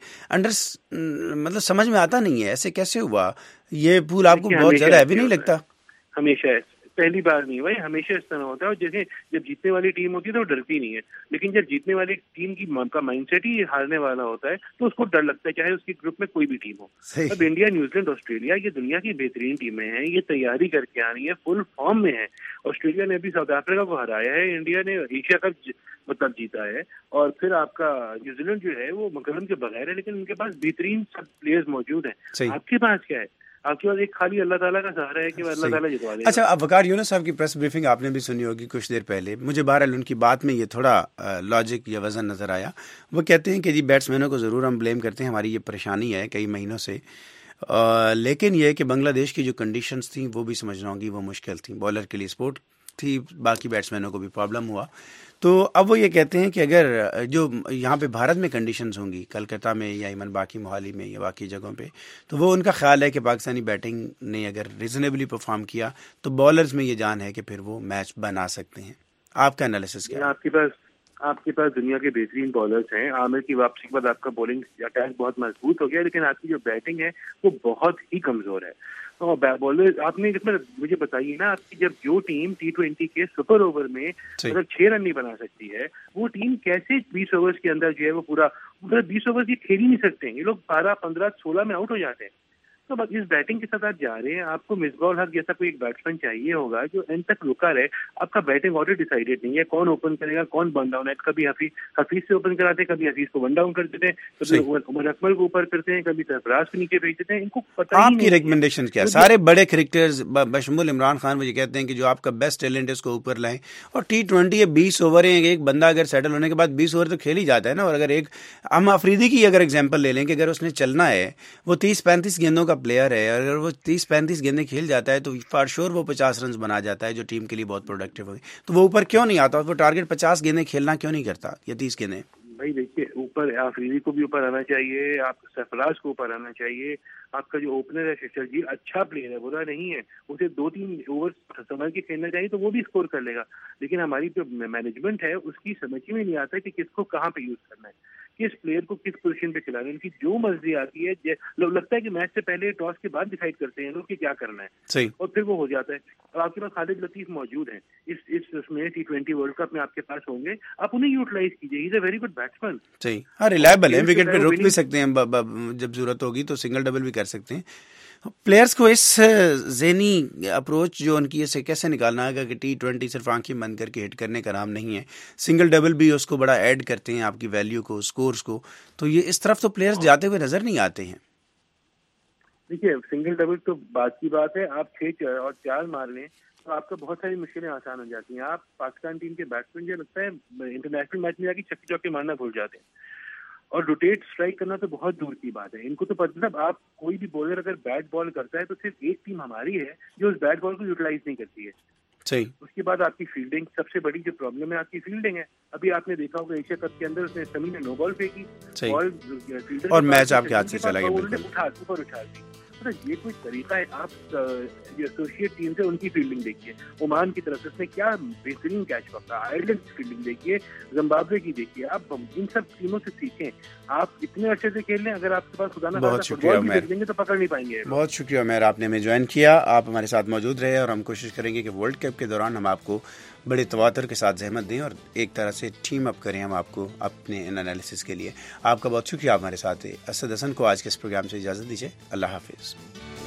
مطلب سمجھ میں آتا نہیں ہے ایسے کیسے ہوا یہ پول, آپ کو بہت زیادہ ہیوی نہیں لگتا؟ ہمیشہ پہلی بار نہیں بھائی, ہمیشہ اس طرح ہوتا ہے. اور جیسے جب جیتنے والی ٹیم ہوتی ہے تو وہ ڈرتی نہیں ہے, لیکن جب جیتنے والی ٹیم کی کا مائنڈ سیٹ ہی ہارنے والا ہوتا ہے تو اس کو ڈر لگتا ہے, چاہے اس کی گروپ میں کوئی بھی ٹیم ہو. اب انڈیا, نیوزی لینڈ, آسٹریلیا یہ دنیا کی بہترین ٹیمیں ہیں, یہ تیاری کر کے آ رہی ہے, فل فارم میں ہے. آسٹریلیا نے بھی ساؤتھ افریقہ کو ہرایا ہے, انڈیا نے ایشیا کپ مطلب جیتا ہے, اور پھر آپ کا نیوزی لینڈ جو ہے وہ مکرم کے بغیر ہے, لیکن ان کے پاس بہترین سب پلیئرز موجود ہیں. آپ کے پاس کیا ہے؟ آپ کے پاس ایک خالی اللہ تعالیٰ کا سہارا ہے کہ اللہ تعالیٰ جتوا دے. اچھا, اب وقار یونس صاحب کی پریس بریفنگ آپ نے بھی سنی ہوگی کچھ دیر پہلے, مجھے بہرحال ان کی بات میں یہ تھوڑا لاجک یا وزن نظر آیا. وہ کہتے ہیں کہ جی بیٹس مینوں کو ضرور ہم بلیم کرتے ہیں, ہماری یہ پریشانی ہے کئی مہینوں سے, لیکن یہ کہ بنگلہ دیش کی جو کنڈیشنز تھیں وہ بھی سمجھنا ہوگی وہ مشکل تھیں, بالر کے لیے سپورٹ تھی, باقی بیٹس مینوں کو بھی پرابلم ہوا. تو اب وہ یہ کہتے ہیں کہ اگر جو یہاں پہ بھارت میں کنڈیشنز ہوں گی, کلکتہ میں یا ایون باقی موہالی میں یا باقی جگہوں پہ, تو وہ ان کا خیال ہے کہ پاکستانی بیٹنگ نے اگر ریزنیبلی پرفارم کیا تو بالرز میں یہ جان ہے کہ پھر وہ میچ بنا سکتے ہیں. آپ کا انالیسس کیا ہے؟ آپ کے پاس دنیا کے بہترین بالرز ہیں. عامر کی واپسی کے بعد آپ کا بولنگ اٹیک بہت مضبوط ہو گیا, لیکن آپ کی جو بیٹنگ ہے وہ بہت ہی کمزور ہے. اور بالر آپ نے مجھے بتائیے نا, آپ کی جب جو ٹیم T20 کے سپر اوور میں اگر 6 رن نہیں بنا سکتی ہے, وہ ٹیم کیسے 20 اوورز کے اندر جو ہے وہ پورا 20 اوورز یہ کھیل ہی نہیں سکتے ہیں. یہ لوگ 12, 15, 16 میں آؤٹ ہو جاتے ہیں. تو بس اس بیٹنگ کے ساتھ آپ جا رہے ہیں, آپ کو مصباح الحق جیسا کوئی ایک بیٹسمین چاہیے ہوگا جو اینڈ تک رکا رہے. آپ کا بیٹنگ آرڈر ڈیسائیڈڈ نہیں ہے, کون اوپن کرے گا, کون ون ڈاؤن ہے. کبھی حفیظ سے اوپن کراتے ہیں, کبھی حفیظ کو ون ڈاؤن کر دیتے ہیں, کبھی عمر اکمل کو اوپر کرتے ہیں, کبھی سرفراز کو نیچے بھیج دیتے ہیں. ان کو پتہ ہی نہیں. آپ کی ریکمنڈیشن کیا؟ سارے بڑے کرکٹرز بشمول عمران خان وہ یہ کہتے ہیں کہ جو آپ کا بیسٹ ٹیلنٹ ہے اس کو اوپر لائیں, اور T20 20 اوور ہیں, ایک بندہ اگر سیٹل ہونے کے بعد 20 اوور تو کھیل ہی جاتا ہے نا. اور اگر ایک ہم آفریدی کی اگر ایگزامپل لے لیں کہ اگر اس نے چلنا ہے, وہ 30-35 گیندوں کا پلیئر ہے, اگر وہ 30-35 گیندیں کھیل جاتا ہے تو فار شور وہ 50 رنز بنا جاتا ہے جو ٹیم کے لیے بہت پروڈکٹیو ہوگی. تو وہ اوپر کیوں نہیں آتا؟ وہ ٹارگیٹ 50 گیندیں کھیلنا کیوں نہیں کرتا یا 30 گیندیں؟ بھائی دیکھیے, اوپر آفریدی کو بھی اوپر آنا چاہیے, آپ سرفراز کو اوپر آنا چاہیے. آپ کا جو اوپنر ہے ششرجیت اچھا پلیئر ہے, برا نہیں ہے, اسے 2-3 اوور سمجھ کے کھیلنا چاہیے تو وہ بھی اسکور کر لے گا. لیکن ہماری جو مینجمنٹ ہے اس کی سمجھ میں نہیں آتا کہ کس کو کہاں پہ یوز کرنا ہے, کس پلیئر کو کس پوزیشن پہ کھلانا ہے. ان کی جو مرضی آتی ہے, لگتا ہے کہ میچ سے پہلے ٹاس کے بعد ڈیسائیڈ کرتے ہیں لوگ کہ کیا کرنا ہے, صحیح, اور پھر وہ ہو جاتا ہے. اور آپ کے پاس خالد لطیف موجود ہیں اس میں T20 ورلڈ کپ میں آپ کے پاس ہوں گے, آپ انہیں یوٹیلائز کیجیے. He is a very good batsman. صحیح, ہاں ریلائبل ہے, وکٹ پہ روک بھی سکتے ہیں, جب ضرورت ہوگی تو سنگل ڈبل بھی کر سکتے ہیں. پلیئرز کو اس ذہنی اپروچ جو ان کی اسے کیسے نکالنا ہے کہ T20 صرف آنکھیں بند کر کے ہٹ کرنے کا نام نہیں ہے, سنگل ڈبل بھی اس کو بڑا ایڈ کرتے ہیں آپ کی ویلیو کو, سکورز کو. تو یہ اس طرف تو پلیئرز جاتے ہوئے نظر نہیں آتے ہیں. دیکھیے, سنگل ڈبل تو بات کی بات ہے, آپ 6 اور 4 مار لیں تو آپ کا بہت ساری مشکلیں آسان ہو جاتی ہیں. آپ پاکستان ٹیم کے بیٹسمین جو لگتا ہے انٹرنیشنل میچ میں جا کے چھکے چوکے مارنا بھول جاتے ہیں, اور روٹیٹ اسٹرائک کرنا تو بہت دور کی بات ہے. ان کو تو مطلب آپ کوئی بھی بولر اگر بیٹ بال کرتا ہے تو صرف ایک ٹیم ہماری ہے جو اس بیٹ بال کو یوٹیلائز نہیں کرتی ہے. उसके बाद आपकी फील्डिंग, सबसे बड़ी जो प्रॉब्लम है आपकी फील्डिंग है। अभी आपने देखा होगा एशिया कप के अंदर उसने समी ने नो बॉल फेंकी, बॉल फील्डर और मैच आपके हाथ से चला गया, ऊपर उछाल दी। तो ये कोई तरीका है? आप एसोसिएट टीम से उनकी फील्डिंग देखिए, ओमान की तरफ से उसने क्या बेहतरीन कैच पकड़ा, आयरलैंड की फील्डिंग देखिए, जिम्बाब्वे की देखिए। आप इन सब टीमों से सीखें। आप इतने अच्छे से खेल लें, अगर आपके पास खुदा ना बहुत शुक्रिया उमैर, देंगे तो पकड़ नहीं पाएंगे। बहुत शुक्रिया उमैर, आपने हमें ज्वाइन किया, आप हमारे साथ मौजूद रहे और हम कोशिश करेंगे कि वर्ल्ड कप के दौरान हम आपको बड़े तवातर के साथ जहमत दें और एक तरह से टीम अप करें हम आपको अपने इन एनालिसिस के लिए। आपका बहुत शुक्रिया, आप हमारे साथ हैं। असद हसन को आज के इस प्रोग्राम से इजाज़त दीजिए। अल्लाह हाफिज़।